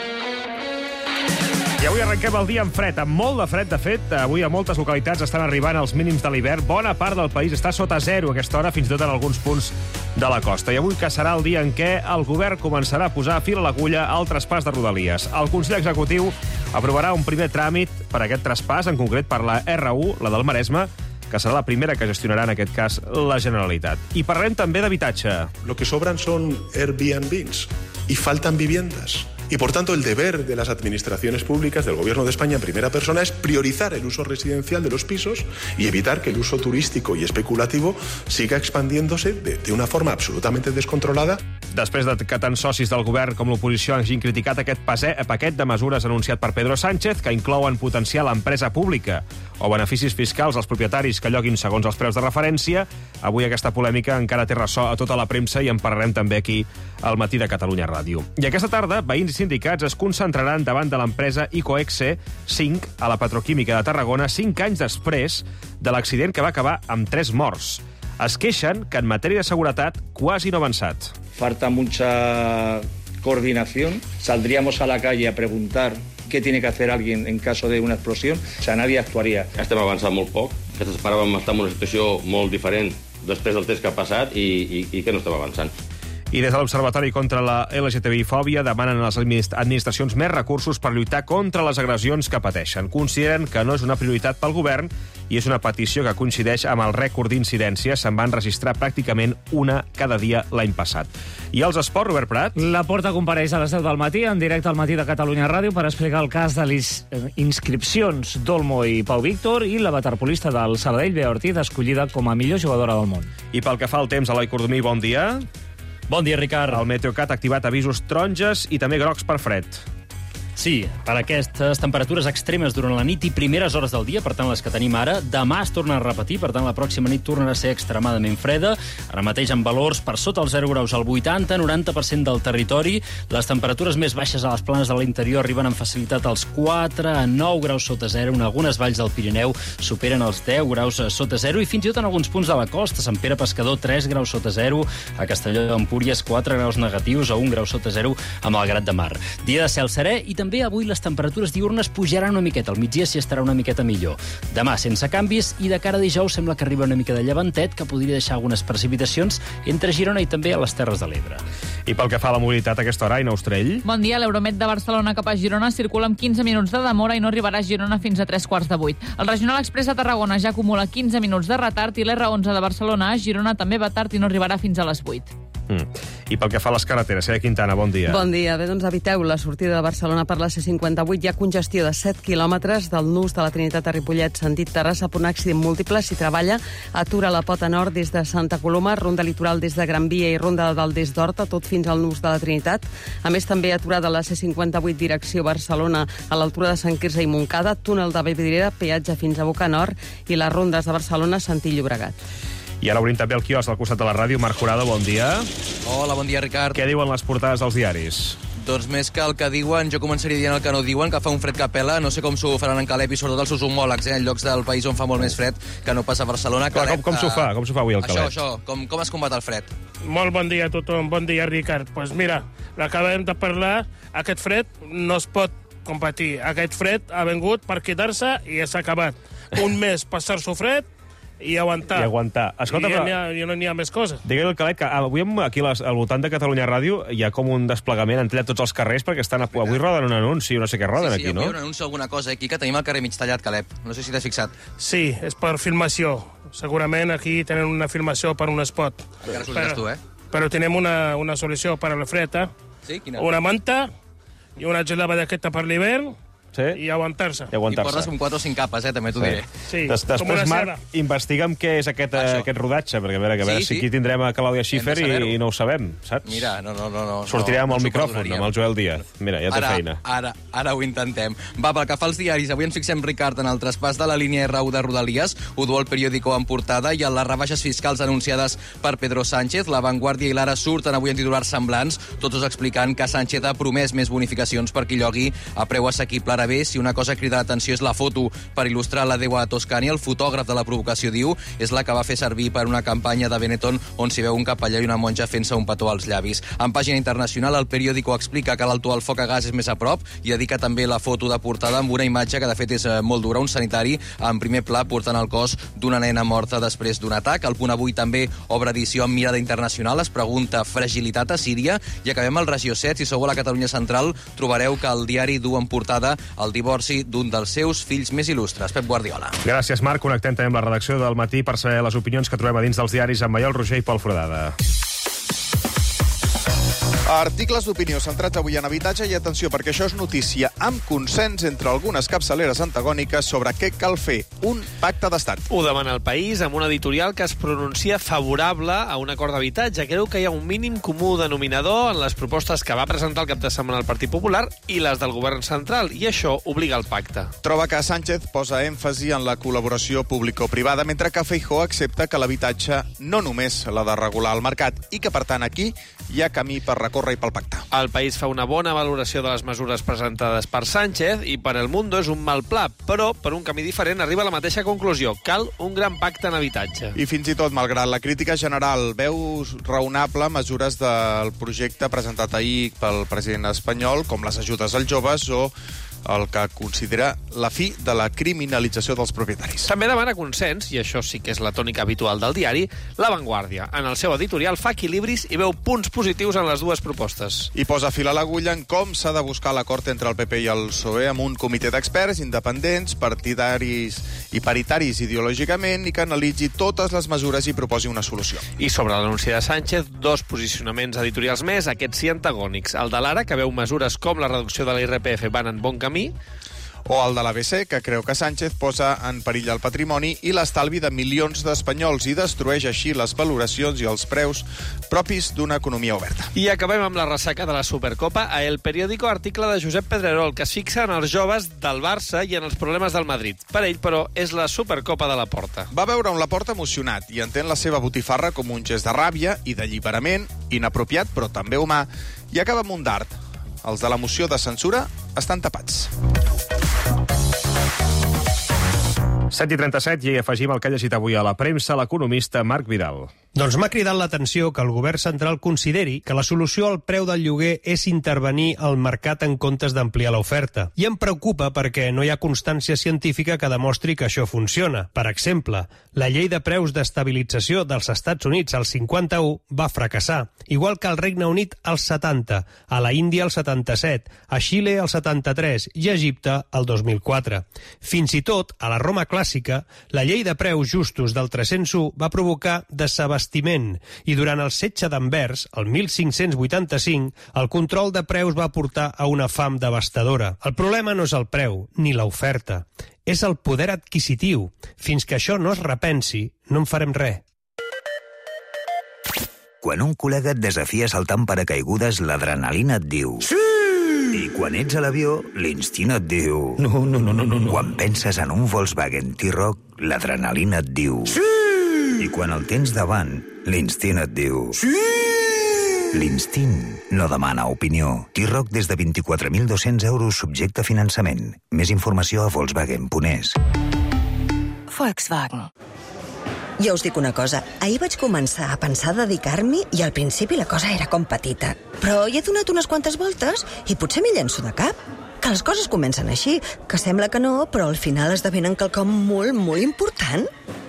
I avui arrenquem el dia amb fred, amb molt de fred. De fet, avui a moltes localitats estan arribant els mínims de l'hivern. Bona part del país està sota zero a aquesta hora, fins i tot en alguns punts de la costa. I avui que serà el dia en què el govern començarà a posar fil a l'agulla al traspàs de Rodalies. El Consell Executiu aprovarà un primer tràmit per a aquest traspàs, en concret per la erre u, la del Maresme, que serà la primera que gestionarà, en aquest cas, la Generalitat. I parlem també d'habitatge. Lo que sobran son Airbnbs y faltan viviendas. Y, por tanto, el deber de las administraciones públicas, del Gobierno de España en primera persona, es priorizar el uso residencial de los pisos y evitar que el uso turístico y especulativo siga expandiéndose de, de una forma absolutamente descontrolada. Després de que tant socis del govern com l'oposició hagin criticat aquest paquet de mesures anunciat per Pedro Sánchez, que inclouen potenciar l'empresa pública o beneficis fiscals als propietaris que lloguin segons els preus de referència, avui aquesta polèmica encara té ressò a tota la premsa i en parlarem també aquí al Matí de Catalunya Ràdio. I aquesta tarda, veïns i sindicats es concentraran davant de l'empresa Icoexe cinc a la petroquímica de Tarragona cinc anys després de l'accident que va acabar amb tres morts. Es queixen que en matèria de seguretat quasi no ha avançat. Falta mucha coordinación. Saldríamos a la calle a preguntar qué tiene que hacer alguien en caso de una explosión. O sea, nadie actuaria. Estem avançant molt poc. Que esperàvem estar en una situació molt diferent després del test que ha passat i, i, i que no estem avançant. I des de l'Observatori contra la L G T B I-fòbia demanen a les administracions més recursos per lluitar contra les agressions que pateixen. Consideren que no és una prioritat pel govern i és una petició que coincideix amb el rècord d'incidències. Se'n van registrar pràcticament una cada dia l'any passat. I els esports, Robert Prat? La Porta compareix a les deu del matí en directe al Matí de Catalunya Ràdio per explicar el cas de les inscripcions d'Olmo i Pau Víctor i la waterpolista del Sabadell, Bea Ortiz, escollida com a millor jugadora del món. I pel que fa al temps, Eloi Cordomí, bon dia. Bon dia, Ricard. El Meteocat ha activat avisos taronges i també grocs per fred. Sí, per aquestes temperatures extremes durant la nit i primeres hores del dia, per tant, les que tenim ara. Demà es torna a repetir, per tant, la pròxima nit tornarà a ser extremadament freda. Ara mateix amb valors per sota els zero graus al vuitanta a noranta per cent del territori. Les temperatures més baixes a les planes de l'interior arriben amb facilitat als quatre a nou graus sota zero. En algunes valls del Pirineu superen els deu graus sota zero i fins i tot en alguns punts de la costa. Sant Pere Pescador, tres graus sota zero. A Castelló d'Empúries, quatre graus negatius a un grau sota zero a Malgrat de Mar. Dia de cel serè i també També avui les temperatures diurnes pujaran una miqueta. Al migdia s'hi estarà una miqueta millor. Demà sense canvis i de cara a dijous sembla que arriba una mica de llevantet que podria deixar algunes precipitacions entre Girona i també a les Terres de l'Ebre. I pel que fa a la mobilitat a aquesta hora, Aina Ostrell. Bon dia. L'Euromet de Barcelona cap a Girona circula amb quinze minuts de demora i no arribarà a Girona fins a tres quarts de vuit. El Regional Express a Tarragona ja acumula quinze minuts de retard i l'R onze de Barcelona a Girona també va tard i no arribarà fins a les vuit. Mm. I pel que fa a les carreteres, Sara Quintana, bon dia. Bon dia. Bé, doncs eviteu la sortida de Barcelona per la C cinquanta-vuit. Hi ha congestió de set quilòmetres del nus de la Trinitat a Ripollet, sentit Terrassa, per un accident múltiple. S'hi treballa. Atura la pota nord des de Santa Coloma, ronda litoral des de Gran Via i ronda del des d'Horta, tot fins al nus de la Trinitat. A més, també aturada la C cinquanta-vuit direcció Barcelona a l'altura de Sant Quirze i Montcada, túnel de Vallvidrera, peatge fins a Boca Nord i les rondes de Barcelona, Santí Llobregat. I ara obrim també el quiosc al costat de la ràdio. Marc Jurado, bon dia. Hola, bon dia, Ricard. Què diuen les portades dels diaris? Doncs més que el que diuen, jo començaria dient el que no diuen, que fa un fred que pela. No sé com s'ho faran en Calep i sobretot els seus homòlegs, eh, en llocs del país on fa molt més fred que no passa a Barcelona. Clar, com com s'ho fa? Com s'ho fa avui el Calep? Això, això. Com, com es combat el fred? Molt bon dia a tothom. Bon dia, Ricard. Doncs pues mira, l'acabem de parlar. Aquest fred no es pot combatir. Aquest fred ha vengut per quedar-se i s'ha acabat. Un mes passar-s'ho fred i aguantar. I aguantar. Escolta, I ja, però... ja no n'hi ha més coses. Digue'l, Calep, que avui aquí les, al voltant de Catalunya Ràdio hi ha com un desplegament entre tots els carrers perquè estan avui roden un anunci, no sé què roden sí, sí, aquí, no? Sí, sí, un anunci alguna cosa aquí, que tenim el carrer mig tallat, Calep. No sé si t'has fixat. Sí, és per filmació. Segurament aquí tenen una filmació per un spot. Encara s'ho diràs tu, eh? Però tenim una, una solució per a la freda. Sí? Quina? Una manta i una gelada d'aquesta per l'hivern Sí? I aguantar-se. I aguantar-se. I portes un quatre o cinc capes, eh, també t'ho Sí. diré. Sí, Des, com després, una Marc, seda. investiga'm què és aquest, eh, aquest rodatge, perquè a veure, a veure Sí, si sí. aquí tindrem a Clàudia Schiffer Hem de i, saber-ho. i no ho sabem, saps? Mira, no, no, no. no Sortirem no, amb el no micròfon, suposaríem. amb el Joel Díaz. Mira, ja té Ara, feina. ara, ara ho intentem. Va, pel que fa als diaris, avui ens fixem, Ricard, en el traspàs de la línia R u de Rodalies, ho du el periòdico en portada, i en les rebaixes fiscals anunciades per Pedro Sánchez. La Vanguardia i l'Ara surten avui en titulars semblants, tots dos explicant que Sánchez ha promès més bonificacions per qui llogui a preu assequible. Ara bé, si una cosa crida l'atenció és la foto per il·lustrar la Déu a Toscani, el fotògraf de la provocació, diu, és la que va fer servir per una campanya de Benetton on s'hi veu un capellà i una monja fent-se un petó als llavis. En pàgina internacional, el periòdico explica que l'alto al foc a gas és més a prop i dedica també la foto de portada amb una imatge que, de fet, és molt dura, un sanitari en primer pla portant el cos d'una nena morta després d'un atac. El Punt Avui també obre edició amb mirada internacional, es pregunta fragilitat a Síria, i acabem al Regió set. Si sou a la Catalunya Central, trobareu que el diari du en portada el divorci d'un dels seus fills més il·lustres, Pep Guardiola. Gràcies, Marc. Connectem també amb la redacció del Matí per saber les opinions que trobem a dins dels diaris amb Maiol Roger i Pol Foradada. Articles d'opinió centrats avui en habitatge i atenció, perquè això és notícia amb consens entre algunes capçaleres antagòniques sobre què cal fer, un pacte d'estat. Ho demana el País amb un editorial que es pronuncia favorable a un acord d'habitatge. Creu que hi ha un mínim comú denominador en les propostes que va presentar el cap de setmana el Partit Popular i les del govern central, i això obliga al pacte. Troba que Sánchez posa èmfasi en la col·laboració público-privada, mentre que Feijóo accepta que l'habitatge no només l'ha de regular el mercat i que, per tant, aquí hi ha camí per recórrer i pel pacte. El País fa una bona valoració de les mesures presentades per Sánchez i per El Mundo és un mal pla, però per un camí diferent arriba a la mateixa conclusió. Cal un gran pacte en habitatge. I fins i tot, malgrat la crítica general, veus raonable mesures del projecte presentat ahir pel president espanyol, com les ajudes als joves o el que considera la fi de la criminalització dels propietaris. També demana consens, i això sí que és la tònica habitual del diari, La Vanguardia. En el seu editorial fa equilibris i veu punts positius en les dues propostes. I posa fil a l'agulla en com s'ha de buscar l'acord entre el P P i el P S O E amb un comitè d'experts independents, partidaris i paritaris ideològicament, i que analitzi totes les mesures i proposi una solució. I sobre l'anunci de Sánchez, dos posicionaments editorials més, aquests sí antagònics. El de l'Ara, que veu mesures com la reducció de l'I R P F van en bon camí, o el de l'A B C, que creu que Sánchez posa en perill el patrimoni i l'estalvi de milions d'espanyols i destrueix així les valoracions i els preus propis d'una economia oberta. I acabem amb la ressaca de la Supercopa a El Periódico, article de Josep Pedrerol, que es fixa en els joves del Barça i en els problemes del Madrid. Per ell, però, és la Supercopa de la Porta. Va veure un Laporta emocionat i entén la seva botifarra com un gest de ràbia i d'alliberament, inapropiat però també humà, i acaba amb un dart. Els de la moció de censura estan tapats. set i trenta-set i afegim el que ha llegit avui a la premsa l'economista Marc Vidal. Doncs m'ha cridat l'atenció que el govern central consideri que la solució al preu del lloguer és intervenir al mercat en comptes d'ampliar l'oferta. I em preocupa perquè no hi ha constància científica que demostri que això funciona. Per exemple, la llei de preus d'estabilització dels Estats Units al cinquanta-u va fracassar, igual que al Regne Unit al setanta, a la Índia al setanta-set, a Xile al setanta-tres i a Egipte al dos mil quatre. Fins i tot, a la Roma clàssica, la llei de preus justos del tres-cents u va provocar desabastiment i durant el setge d'Anvers, el mil cinc-cents vuitanta-cinc, el control de preus va portar a una fam devastadora. El problema no és el preu, ni l'oferta. És el poder adquisitiu. Fins que això no es repensi, no en farem res. Quan un col·lega et desafia saltant paracaigudes, l'adrenalina et diu... Sí! I quan ets a l'avió, l'instint et diu... No, no, no, no, no. Quan penses en un Volkswagen T-Roc, l'adrenalina et diu... Sí! I quan el tens davant, l'instint et diu... Sí! L'instint no demana opinió. T-Roc des de vint-i-quatre mil dos-cents euros subjecte a finançament. Més informació a Volkswagen punt es. Volkswagen. Jo us dic una cosa, ahir vaig començar a pensar dedicar-m'hi i al principi la cosa era com petita. Però hi he donat unes quantes voltes i potser m'hi llenço de cap. Que les coses comencen així, que sembla que no, però al final esdevenen quelcom molt, molt important.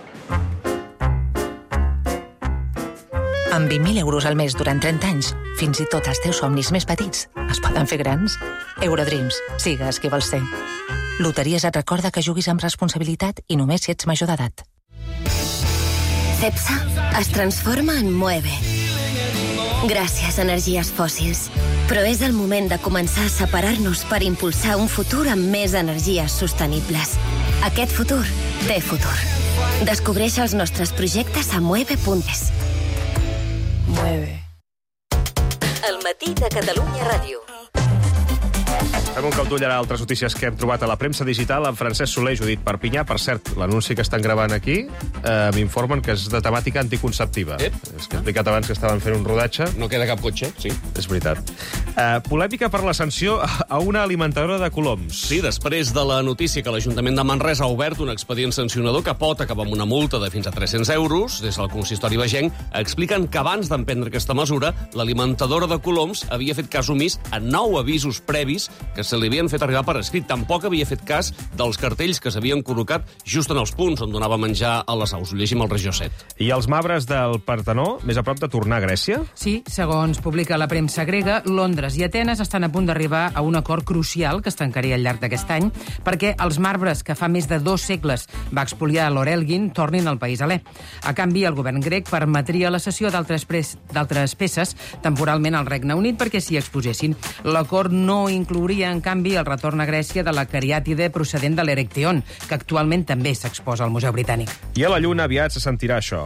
Amb vint mil euros al mes durant trenta anys, fins i tot els teus somnis més petits es poden fer grans. Eurodreams, sigues qui vols ser. Loteries et recorda que juguis amb responsabilitat i només si ets major d'edat. Cepsa es transforma en Mueve. Gràcies, energies fòssils. Però és el moment de començar a separar-nos per impulsar un futur amb més energies sostenibles. Aquest futur té futur. Descobreix els nostres projectes a mueve punt es. Mueve. El matí de Catalunya Ràdio. Fem un cop d'ull a altres notícies que hem trobat a la premsa digital. En Francesc Soler i Judit Perpinyà. Per cert, l'anunci que estan gravant aquí eh, m'informen que és de temàtica anticonceptiva. Ep. És que he explicat abans que estaven fent un rodatge. No queda cap cotxe, sí. És veritat. Eh, polèmica per la sanció a una alimentadora de coloms. Sí, després de la notícia que l'Ajuntament de Manresa ha obert un expedient sancionador que pot acabar amb una multa de fins a tres-cents euros, des del consistori vegenc expliquen que abans d'emprendre aquesta mesura, l'alimentadora de coloms havia fet cas omís a nou avisos previs que se li havien fet arribar per escrit. Tampoc havia fet cas dels cartells que s'havien col·locat just en els punts on donava menjar a les aus. Ho llegim al Regió set. I els marbres del Partenó, més a prop de tornar a Grècia? Sí, segons publica la premsa grega, Londres i Atenes estan a punt d'arribar a un acord crucial que es tancaria al llarg d'aquest any perquè els marbres que fa més de dos segles va expoliar l'Orelgin tornin al país alè. A canvi, el govern grec permetria la cessió d'altres d'altres peces temporalment al Regne Unit perquè s'hi exposessin. L'acord no inclouria, en canvi, el retorn a Grècia de la cariàtide procedent de l'Erecteon, que actualment també s'exposa al Museu Britànic. I a la Lluna aviat se sentirà això.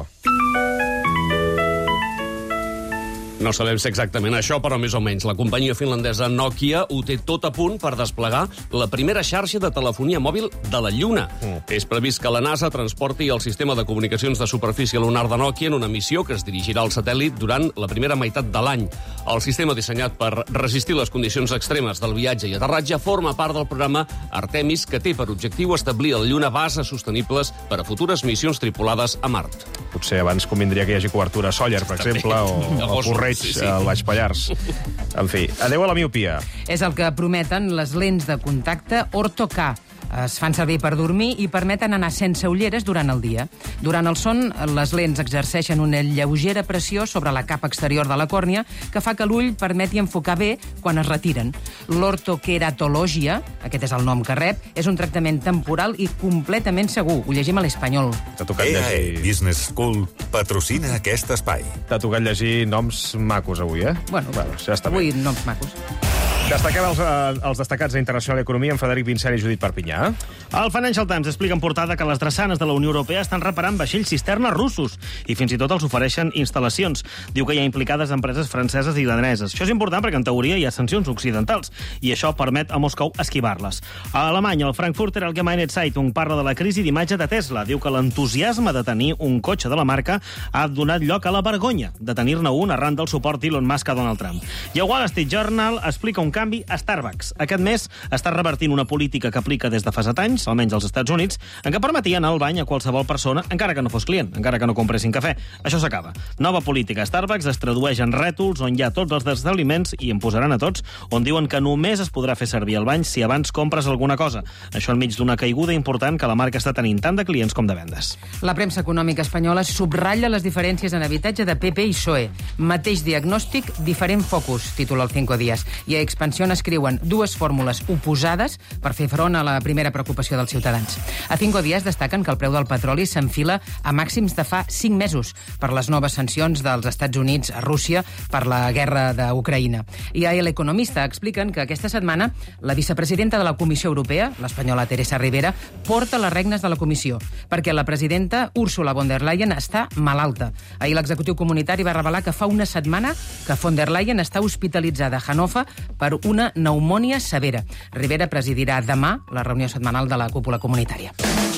No sabem si exactament això, però més o menys. La companyia finlandesa Nokia ho té tot a punt per desplegar la primera xarxa de telefonia mòbil de la Lluna. Mm. És previst que la NASA transporti el sistema de comunicacions de superfície lunar de Nokia en una missió que es dirigirà al satèl·lit durant la primera meitat de l'any. El sistema dissenyat per resistir les condicions extremes del viatge i aterratge forma part del programa Artemis, que té per objectiu establir a la Lluna bases sostenibles per a futures missions tripulades a Mart. Potser abans convindria que hi hagi cobertura a Sóller, per exemple, o, o Porreig, sí, sí. al Baix Pallars. En fi, adeu a la miopia. És el que prometen les lents de contacte Ortho-K. Es fan servir per dormir i permeten anar sense ulleres durant el dia. Durant el son, les lents exerceixen una lleugera pressió sobre la capa exterior de la còrnia que fa que l'ull permeti enfocar bé quan es retiren. L'ortoqueratologia, aquest és el nom que rep, és un tractament temporal i completament segur. Ho llegim a l'espanyol. E A E Business School patrocina aquest espai. T'ha tocat llegir noms macos avui, eh? Bueno, bueno ja està avui bé. noms macos. Destaquem els, eh, els destacats d'Internacional Economia amb Frederic Vincent i Judit Perpinyà. El Financial Times explica en portada que les drassanes de la Unió Europea estan reparant vaixells cisterna russos i fins i tot els ofereixen instal·lacions. Diu que hi ha implicades empreses franceses i daneses. Això és important perquè en teoria hi ha sancions occidentals i això permet a Moscou esquivar-les. A Alemanya, el Frankfurter Allgemeine Zeitung parla de la crisi d'imatge de Tesla. Diu que l'entusiasme de tenir un cotxe de la marca ha donat lloc a la vergonya de tenir-ne un arran del suport Elon Musk a Donald Trump. I el Wall Street Journal explica un canvi a Starbucks. Aquest mes està revertint una política que aplica des de fa set anys, almenys als Estats Units, en què permetia anar al bany a qualsevol persona, encara que no fos client, encara que no compressin cafè. Això s'acaba. Nova política a Starbucks es tradueix en rètols on hi ha tots els establiments i en posaran a tots, on diuen que només es podrà fer servir el bany si abans compres alguna cosa. Això enmig d'una caiguda important que la marca està tenint tant de clients com de vendes. La premsa econòmica espanyola subratlla les diferències en habitatge de P P i P S O E. Mateix diagnòstic, diferent focus, titula el Cinco Días. I a Expansión escriuen dues fórmules oposades per fer front a la primera preocupació dels ciutadans. A Cinco Días destaquen que el preu del petroli s'enfila a màxims de fa cinc mesos per les noves sancions dels Estats Units a Rússia per la guerra d'Ucraïna. I a El Economista expliquen que aquesta setmana la vicepresidenta de la Comissió Europea, l'espanyola Teresa Rivera, porta les regnes de la comissió, perquè la presidenta Ursula von der Leyen està malalta. Ahir l'executiu comunitari va revelar que fa una setmana que von der Leyen està hospitalitzada a Hannover per una pneumònia severa. Rivera presidirà demà la reunió setmanal de la cúpula comunitària.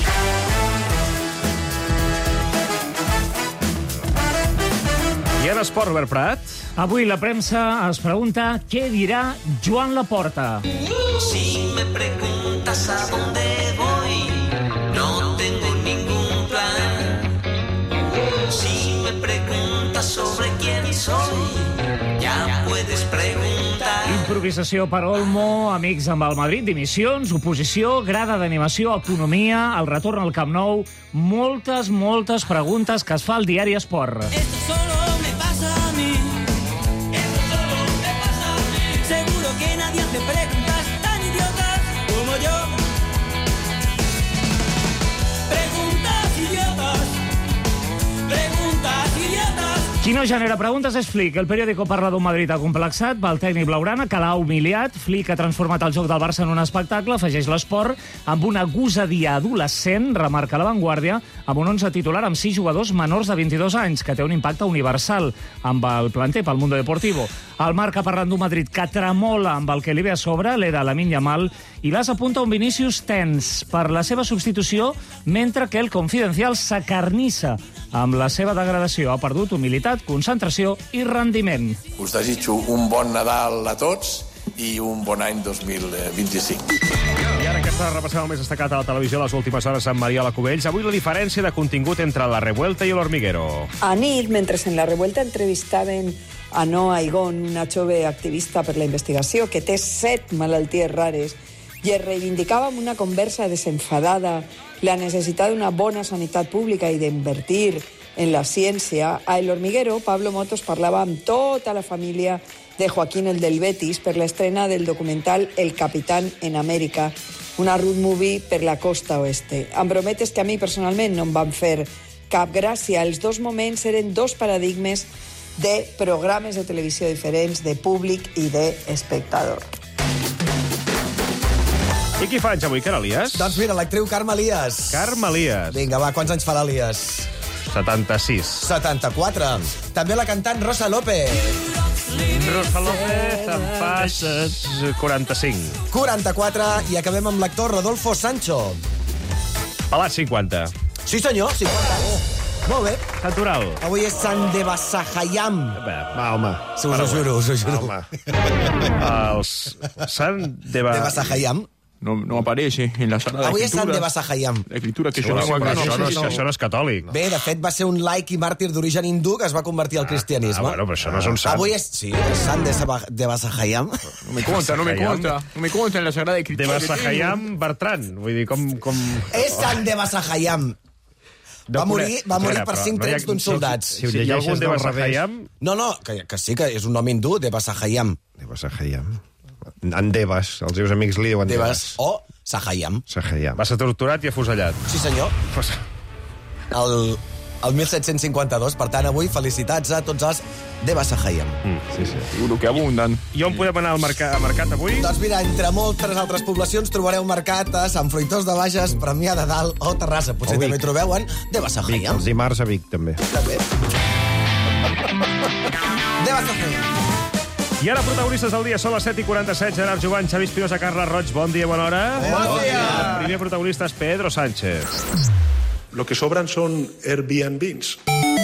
I en esport, Robert Prat? Avui la premsa es pregunta què dirà Joan Laporta. Si me preguntas a dónde voy, no tengo ningún plan. Si me preguntas sobre quién soy, ja puedes preguntar. Improvisació per Olmo, amics amb el Madrid, dimissions, oposició, grada d'animació, economia, el retorn al Camp Nou, moltes, moltes preguntes que es fa al diari Esport. Esto solo me pasa a mí. Esto solo me pasa a mí. Seguro que nadie hace preguntas tan idiotas como yo. Preguntas idiotas. Preguntas idiotas. Qui no genera preguntes és Flick. El periòdico parla d'un Madrid acomplexat, va el tècnic blaugrana, que l'ha humiliat. Flick ha transformat el joc del Barça en un espectacle, afegeix l'esport, amb una gosadia adolescent, remarca La Vanguardia, amb un onze titular amb sis jugadors menors de vint-i-dos anys, que té un impacte universal amb el planter pel Mundo Deportivo. El Marca parlant d'un Madrid que tremola amb el que li ve a sobre, l'era Lamine Yamal, i l'As apunta un Vinícius tens per la seva substitució, mentre que el Confidencial s'acarnissa amb la seva degradació. Ha perdut humilitat, concentració i rendiment. Us desitjo un bon Nadal a tots i un bon any dos mil vint-i-cinc. I ara que està repassant el més destacat a la televisió les últimes hores amb Mariola Cubells, avui la diferència de contingut entre La Revuelta i l'Hormiguero. Anir, mentre en La Revuelta entrevistaven a Noa Igón, una jove activista per la investigació que té set malalties rares, i es reivindicava amb una conversa desenfadada la necessitat d'una bona sanitat pública i d'invertir en la ciència, a El Hormiguero, Pablo Motos parlava amb tota la família de Joaquín el del Betis per l'estrena del documental El Capitán en Amèrica, una road movie per la costa oeste. Amb brometes que a mi personalment no em van fer cap gràcia. Els dos moments eren dos paradigmes de programes de televisió diferents, de públic i d'espectador. I qui fa anys avui, que era Elias? Doncs mira, l'actriu Carme Elias. Carme Elias. Vinga, va, quants anys fa l'Elias? setanta-sis. setanta-quatre. També la cantant Rosa López. Rosa López en fa quaranta-cinc. quaranta-quatre, i acabem amb l'actor Rodolfo Sancho. Pelat, cinquanta. Sí, senyor, cinquanta anys. Molt bé. Natural. Avui és Sant de Basahayam. Va, home. Sí, us ho juro, us ho juro. Home. Els... Sant de, ba... de Basahayam. No, no aparece en la Sagrada Avui és Sant Escritura. de Basahayam. La escritura que Això, yo no, tengo acá. això, no, és, això no és catòlic. Bé, de fet, va ser un laic i màrtir d'origen hindú que es va convertir al cristianisme. Ah, bueno, però això no és un sant. Avui és, sí, és Sant de, Saba, de Basahayam. No me consta, no me consta. No me consta en la Sagrada Escritura. De Basahayam Bertran. Vull dir, com... com... És Sant de Basahayam. Va morir, va morir per cinc trets d'uns soldats. Si hi ha algun de Basahayam... No, no, que, que sí, que és un nom hindú, de Basahayam. De Basahayam. En Devas, els seus amics li diuen Devas. O Sahayam. Sahayam. Va ser torturat i afusellat. Sí, senyor. El, el mil set-cents cinquanta-dos, per tant, avui felicitats a tots els de Basahayam. Mm, sí, sí. Seguro que abunden. I on podem anar al mercat, al mercat avui? Doncs mira, entre moltes altres poblacions trobareu mercat a Sant Fruitós de Bages, Premià de Dalt o Terrassa. Potser també trobeu en de Basahayam. Els dimarts a Vic, també. També. De Basahayam. I ara protagonistes del dia són les set i quaranta-set. Gerard Jovany, Xavi Espinosa, Carles Roig. Bon dia, bona hora. Bon dia. El primer protagonista és Pedro Sánchez. Lo que sobran son Airbnbs.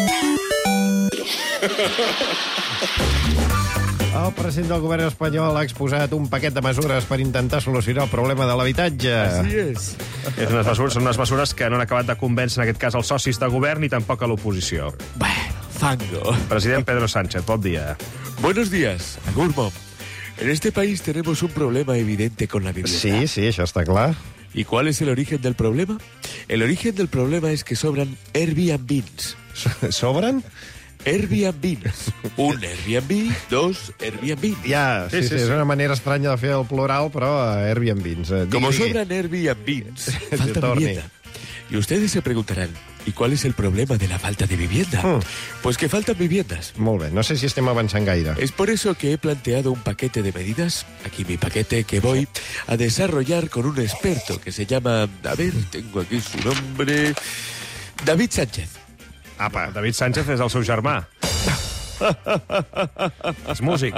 El president del govern espanyol ha exposat un paquet de mesures per intentar solucionar el problema de l'habitatge. Así es. És unes mesures, són unes mesures que no han acabat de convèncer, en aquest cas, els socis de govern ni tampoc a l'oposició. Bueno, fango. President Pedro Sánchez, bon dia. Buenos días, Agurmo. En este país tenemos un problema evidente con la vivienda. Sí, sí, això està clar. ¿Y cuál es el origen del problema? El origen del problema es que sobran Airbnbs. ¿Sobran? Airbnbs. Un Airbnb, dos Airbnb. Ja, sí, sí, sí, sí, és una manera estranya de fer el plural, però Airbnbs. Eh, Como digui, sobran Airbnbs, falta torni. vivienda. Y ustedes se preguntarán, ¿y cuál es el problema de la falta de vivienda? Mm. Pues que faltan viviendas. Molt bé, no sé si estem avançant gaire. Es por eso que he planteado un paquete de medidas, aquí mi paquete, que voy a desarrollar con un experto que se llama, a ver, tengo aquí su nombre, David Sánchez. Apa, David Sánchez és el seu germà. És músic.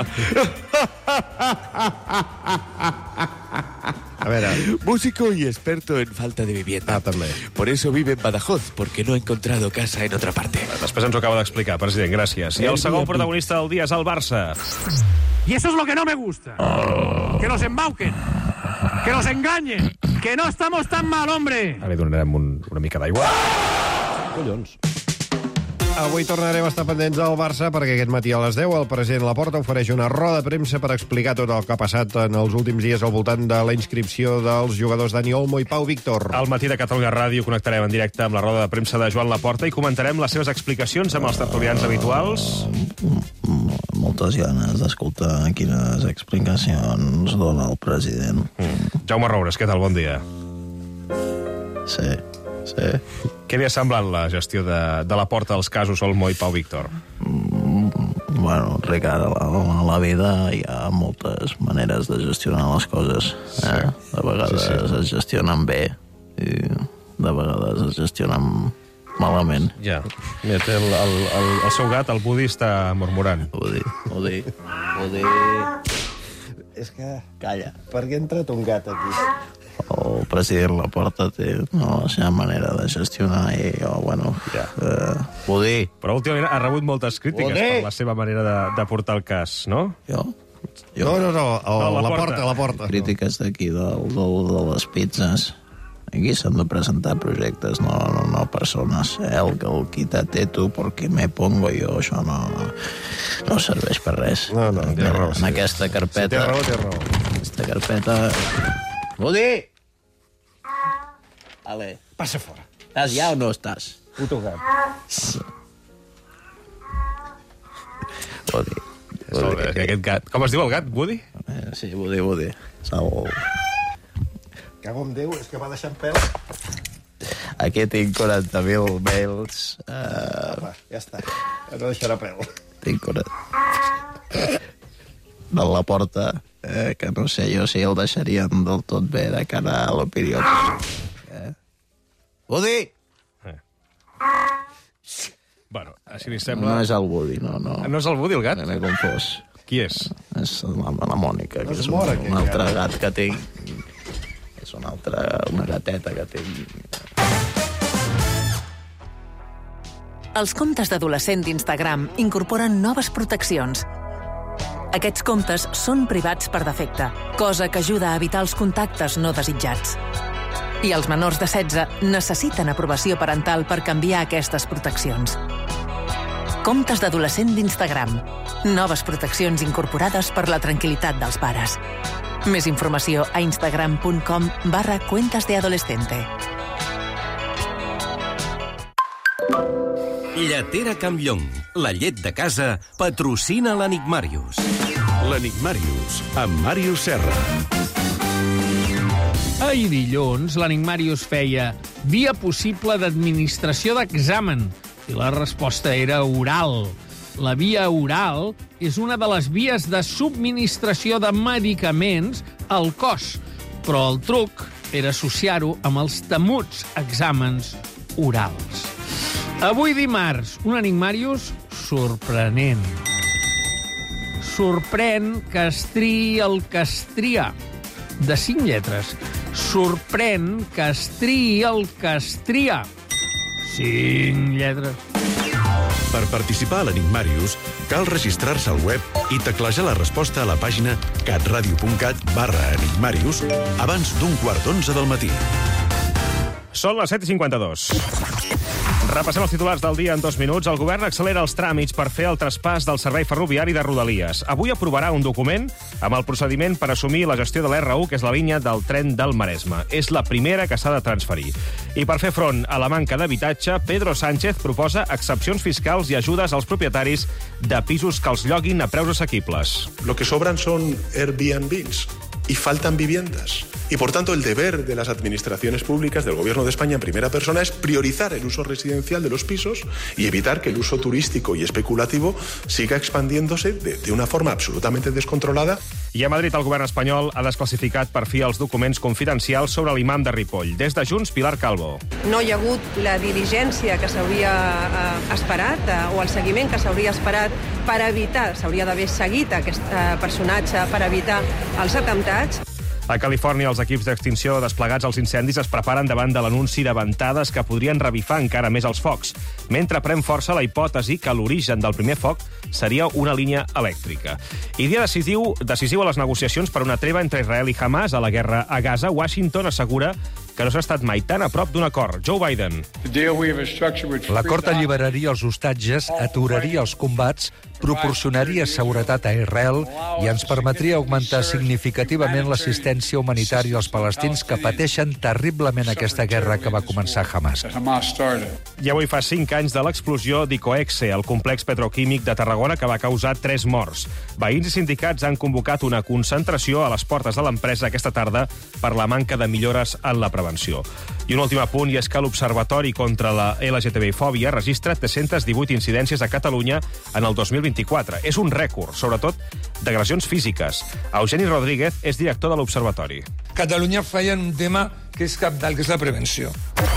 A veure... Músico y experto en falta de vivienda. Ah, també. Por eso vive en Badajoz, porque no ha encontrado casa en otra parte. Després ens ho acaba d'explicar, president, gràcies. I el segon protagonista del dia és el Barça. Y eso es lo que no me gusta. Que nos embauquen. Que nos engañen. Que no estamos tan mal, hombre. Ara li donarem un, una mica d'aigua. Collons. Avui tornarem a estar pendents del Barça perquè aquest matí a les deu el president Laporta ofereix una roda de premsa per explicar tot el que ha passat en els últims dies al voltant de la inscripció dels jugadors Dani Olmo i Pau Víctor. Al matí de Catalunya Ràdio connectarem en directe amb la roda de premsa de Joan Laporta i comentarem les seves explicacions amb els tertulians habituals. Moltes ganes d'escoltar quines explicacions dona el president. Mm. Jaume Roures, què tal? Bon dia. Sí. Sí. Què li ha semblat la gestió de, de la porta dels casos Olmo i Pau Víctor? Mm, bueno, Ricard, a la, a la vida hi ha moltes maneres de gestionar les coses. Eh? Sí. De vegades sí, sí. es gestionen bé i de vegades es gestionen malament. Ja. Mira, té el, el, el, el seu gat, el Budi, està murmurant. Budi, Budi, Budi... És que... Calla, per què ha entrat un gat aquí? El president Laporta té no, la seva manera de gestionar i jo, bueno, ja. Uh, Budi. Però últimament ha rebut moltes crítiques Budi. Per la seva manera de, de portar el cas, no? Jo? jo? No, no, no, el, no la, la porta, la porta. Crítiques d'aquí, del, del, de les pizzas. Aquí s'han de presentar projectes, no, no, no persones. Eh? El que el quítate tu porque me pongo yo, això no, no serveix per res. No, no, té raó. En sí. aquesta carpeta... Sí, té raó, té raó. Aquesta carpeta... Budi! Ale. Passa fora. Estàs ja o no estàs? Puto gat. Budi. Budi. Aquest gat. Com es diu el gat? Budi? Eh, sí, Budi, Budi. Sal... Cago en Déu, és que va deixant pèl. Aquí tinc quaranta mil mails. Uh... Apa, ja està. Ja no deixarà pèl. Tinc quaranta... De la porta, eh, que no sé jo si el deixarien del tot bé de cara a l'opinió. Eh? Budi! Eh. Bueno, així li sembla... No és el Budi, no, no. No és el Budi, el gat? M'he confós. Qui és? És la, la Mònica, no que és mor, un, un altre gat que tinc. És una altra... una gateta que tinc. Els comptes d'adolescent d'Instagram incorporen noves proteccions. Aquests comptes són privats per defecte, cosa que ajuda a evitar els contactes no desitjats. I els menors de setze necessiten aprovació parental per canviar aquestes proteccions. Comptes d'adolescent d'Instagram. Noves proteccions incorporades per la tranquil·litat dels pares. Més informació a instagram.com barra cuentas de adolescente. Lletera Campllong, la llet de casa, patrocina l'Enigmàrius. L'Enigmàrius, amb Màrius Serra. Ahir dilluns, l'Enigmàrius feia via possible d'administració d'examen i la resposta era oral. La via oral és una de les vies de subministració de medicaments al cos, però el truc era associar-ho amb els temuts exàmens orals. Avui dimarts, un Enigmàrius sorprenent. Sorprèn que es triï el que es tria. De cinc lletres. Sorprèn que es triï el que es tria. Cinc lletres. Per participar a l'Enigmàrius, cal registrar-se al web i teclejar la resposta a la pàgina catradio.cat barra enigmàrius abans d'un quart d'onze del matí. Són les set i cinquanta-dos. Repassem els titulars del dia en dos minuts. El govern accelera els tràmits per fer el traspàs del servei ferroviari de Rodalies. Avui aprovarà un document amb el procediment per assumir la gestió de l'R u, que és la línia del tren del Maresme. És la primera que s'ha de transferir. I per fer front a la manca d'habitatge, Pedro Sánchez proposa excepcions fiscals i ajudes als propietaris de pisos que els lloguin a preus assequibles. Lo que sobran son Airbnbs y faltan viviendas. Y, por tanto, el deber de las administraciones públicas del Gobierno de España en primera persona es priorizar el uso residencial de los pisos y evitar que el uso turístico y especulativo siga expandiéndose de, de una forma absolutamente descontrolada. I a Madrid el govern espanyol ha desclassificat per fi els documents confidencials sobre l'imam de Ripoll. Des de Junts, Pilar Calvo. No hi ha hagut la diligència que s'hauria eh, esperat eh, o el seguiment que s'hauria esperat per evitar, s'hauria d'haver seguit aquest eh, personatge per evitar els atemptats. A Califòrnia, els equips d'extinció desplegats als incendis es preparen davant de l'anunci de ventades que podrien revifar encara més els focs, mentre pren força la hipòtesi que l'origen del primer foc seria una línia elèctrica. I dia decisiu, decisiu a les negociacions per una treva entre Israel i Hamas a la guerra a Gaza, Washington assegura que no s'ha estat mai tan a prop d'un acord. Joe Biden. L'acord alliberaria els hostatges, aturaria els combats, proporcionaria seguretat a Israel i ens permetria augmentar significativament l'assistència humanitària als palestins que pateixen terriblement aquesta guerra que va començar Hamas. I avui fa cinc anys de l'explosió d'Icoexe, el complex petroquímic de Tarragona, que va causar tres morts. Veïns i sindicats han convocat una concentració a les portes de l'empresa aquesta tarda per la manca de millores en la prevenció. prevenció. I un últim apunt, i és que l'Observatori contra la L G T B I-fòbia registra tres-centes divuit incidències a Catalunya en el dos mil vint-i-quatre. És un rècord, sobretot d'agressions físiques. Eugeni Rodríguez és director de l'Observatori. Catalunya falla en un tema que és cabdal, que és la prevenció.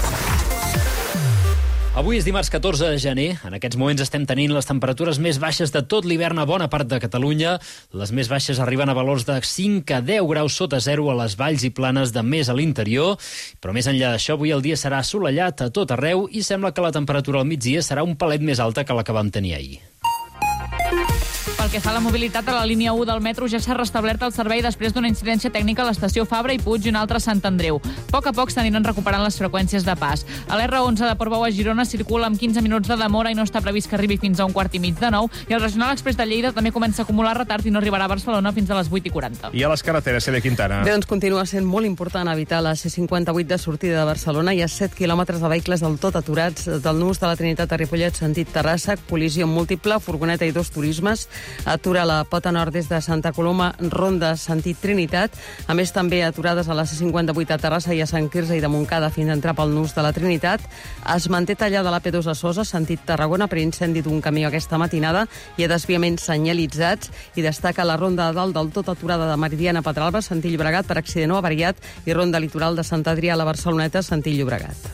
Avui és dimarts catorze de gener. En aquests moments estem tenint les temperatures més baixes de tot l'hivern a bona part de Catalunya. Les més baixes arriben a valors de cinc a deu graus sota zero a les valls i planes de més a l'interior. Però més enllà d'això, avui el dia serà assolellat a tot arreu i sembla que la temperatura al migdia serà un palet més alta que la que vam tenir ahir. Pel que fa a la mobilitat, a la línia u del metro ja s'ha restablert el servei després d'una incidència tècnica a l'estació Fabra i Puig i una altra a Sant Andreu. A poc a poc s'aniran recuperant les freqüències de pas. A l'R onze de Portbou a Girona circula amb quinze minuts de demora i no està previst que arribi fins a un quart i mig de nou, i el Regional Express de Lleida també comença a acumular retard i no arribarà a Barcelona fins a les vuit i quaranta. I a les carreteres, Celia Quintana? Doncs continua sent molt important evitar la C cinquanta-vuit de sortida de Barcelona. Hi ha set quilòmetres de vehicles del tot aturats del nus de la Trinitat a Ripollet, sentit Terrassa, col·lisió múltiple, furgoneta i dos turismes. Atura la pota nord des de Santa Coloma, Ronda, sentit Trinitat. A més, també aturades a la C cinquanta-vuit a Terrassa i a Sant Quirze i de Montcada fins a entrar pel nus de la Trinitat. Es manté tallada la P dos a Sosa, sentit Tarragona, per incendi d'un camió aquesta matinada. Hi ha desviaments senyalitzats i destaca la ronda de dalt del tot aturada de Meridiana a Pedralba, sentit Llobregat, per accident o avariat, i ronda litoral de Sant Adrià a la Barceloneta, sentit Llobregat.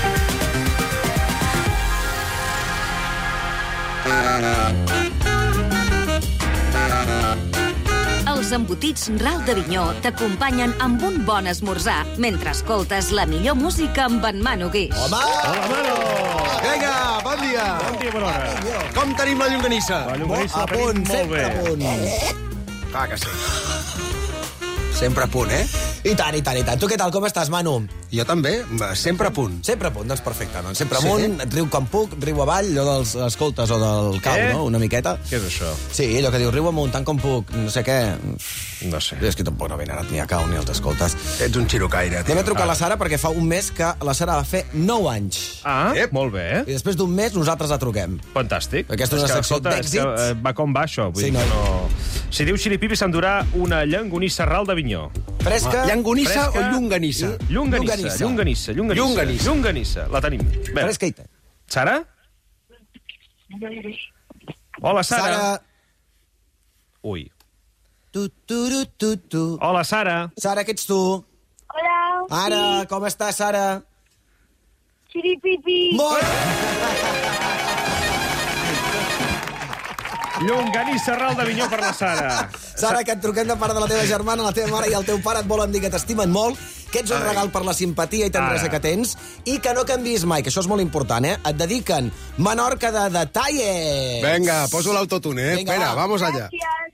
Els embotits Ral d'Avinyó t'acompanyen amb un bon esmorzar mentre escoltes la millor música amb en Manu Guix. Home! Hola, Manu! Vinga, bon dia! Bon dia, bona hora. Com tenim la llonganissa? La llonganissa la tenim molt bé. Sempre a punt. Clar que sí. Sempre a punt, eh? I tant, i tant, i tant. Tu què tal, com estàs, Manu? Jo també, sempre a punt. Sempre a punt, doncs perfecte. Doncs sempre amunt, sí. Riu quan puc, riu avall, allò dels escoltes o del cau, eh? no? Una miqueta. Què és això? Sí, allò que diu riu amunt, tant com puc, no sé què. No sé. És que tampoc no ben anat ni a cau ni els escoltes. Ets un xirocaire. Anem a trucar a la Sara perquè fa un mes que la Sara va fer nou anys. Ah, Ep. molt bé. I després d'un mes nosaltres la truquem. Fantàstic. Aquesta és una secció d'èxit. Eh, va com va això. Vull sí, dir no. que no... Si diu xiripipi s'endurà una llangonissa Ral d'Avinyó. Fresca. Llangonissa Fresca. o llonganissa? Llonganissa, llonganissa, llonganissa. Llonganissa. Llonganissa, la tenim. Bé. Fresca i té. Sara? Hola, Sara. Sara. Ui. Tu, tu, tu, tu, tu. Hola, Sara. Sara, que ets tu? Hola. Ara, sí. Com estàs, Sara? Xiripipi. Molt Llonganissa Ral d'Avinyó per la Sara. Sara, que et truquem de part de la teva germana, la teva mare i el teu pare et volen dir que t'estimen molt, que ets un Ai. regal per la simpatia i tendresa que tens, i que no canvis mai, que això és molt important, eh? Et dediquen Menorca de Detalles. Venga, poso l'autotune, eh? Vinga, Espera, va. vamos allá.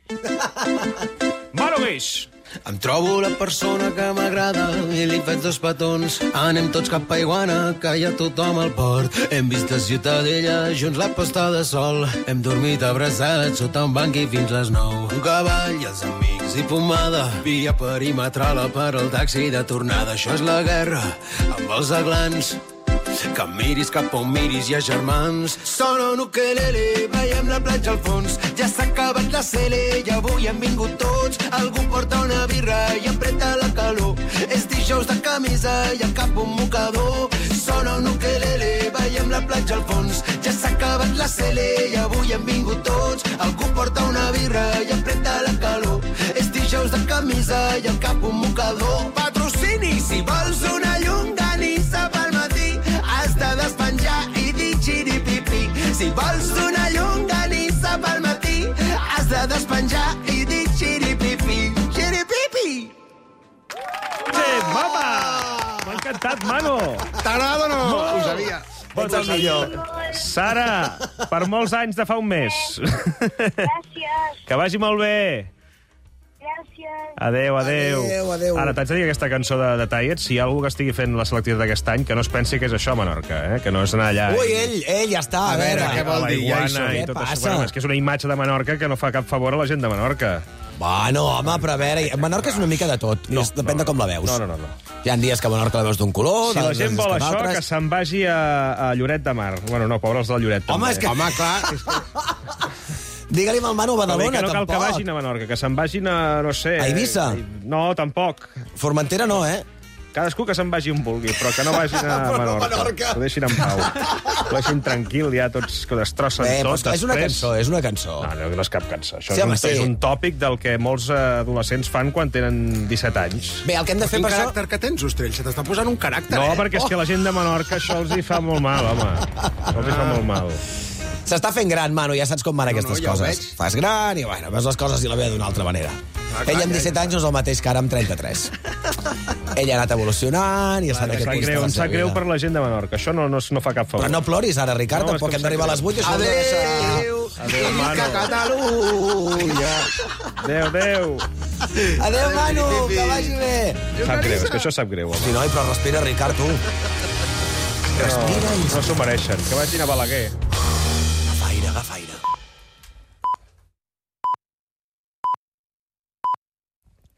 Manu Guix. Em trobo la persona que m'agrada i li faig dos petons. Anem tots cap a Iguana, que hi ha tothom al port. Hem vist a Ciutadella junts la posta de sol. Hem dormit abraçats sota un banc i fins les nou. Un cavall i els amics i pomada. Via perimetral per al taxi de tornada. Això és la guerra amb els aglans. Que miris cap on miris, hi ha germans. Sona un ukelele, veiem la platja al fons. Ja s'ha acabat la cele i avui han vingut tots. Algú porta una birra i apreta la calor. És dijous de camisa i al cap un mocador. Sona un ukelele, veiem la platja al fons. Ja s'ha acabat la cele i avui han vingut tots. Algú porta una birra i apreta la calor. És dijous de camisa i al cap un mocador. Patrocini, si vols una llonganissa pel matí, has de despenjar i dir xiripipi. Si vols una llonganissa pel matí, has de despenjar i dir xiripipi. Xiripipi! Sí, mama! M'ha encantat, Manu! T'agrada o no? Molt. Ho sabia. Ets el millor. Sara, per molts anys de fa un mes. Gràcies. Que vagi molt bé. Gràcies. Adéu, adéu. Adéu, adéu. Ara, t'haig de dir aquesta cançó de, de Tallets, si hi ha algú que estigui fent la selectivitat d'aquest any, que no es pensi que és això a Menorca, eh? Que no és anar allà... Ui, ell, ell ja està, a, A veure, veure. què vol a la dir? Ja hi iguana som. i Què tot passa? això. Bueno, és que és una imatge de Menorca que no fa cap favor a la gent de Menorca. Bueno, home, però a veure, Menorca és una mica de tot. No, és, depèn no, de com la veus. No, no, no. no. Hi ha dies que a Menorca la veus d'un color, Si la d'altres gent dies vol que això, d'altres. que se'n vagi a, a Lloret de Mar. Bueno, no, pobres del Lloret, Home, també. és que... Home, clar. Digue-li al Manu a Però bé, Badalona, que no cal tampoc. que vagin a Menorca, que se'n vagin a, no sé... A Eivissa? No, tampoc. Formentera no, eh? Cadascú que se'n vagi on vulgui, però que no vagin a Però no a Menorca. Menorca. Ho deixin en pau. Ho deixin tranquil, ja tots que ho destrossen Bé, tot. però és una després. cançó, és una cançó. No, no, no és cap cançó. Això Sí, és, un, home, sí. és un tòpic del que molts adolescents fan quan tenen disset anys. Bé, el que hem de fer Quin per això... caràcter que tens, Ostrell? Se t'està posant un caràcter, No, eh? perquè és que la gent de Menorca això els hi fa molt mal, home. Això els hi fa molt mal. S'està fent gran, Manu, ja saps com van aquestes no, ja ho coses. veig. Fas gran i, bueno, veus les coses i la veu d'una altra manera. Ah, Ell clar, amb ja, disset ja. anys no és el mateix que ara amb trenta-tres. Ell ha anat evolucionant i està en Em aquest sap punt de greu, la em seva sap greu vida. per la gent de Menorca. Això no, no, no fa cap favor. Però no ploris ara, Ricard, No, és tampoc que hem em d'arribar a sap les vuit. Això Adéu, Adéu, visca Manu. Catalunya. Adéu, adéu. Adéu, Manu, que vagi bé. Sap greu, és que això sap greu, home. Sí, noi, però respira, Ricard, tu. Respira No, i... no s'ho mereixen. Que vagin a Balaguer.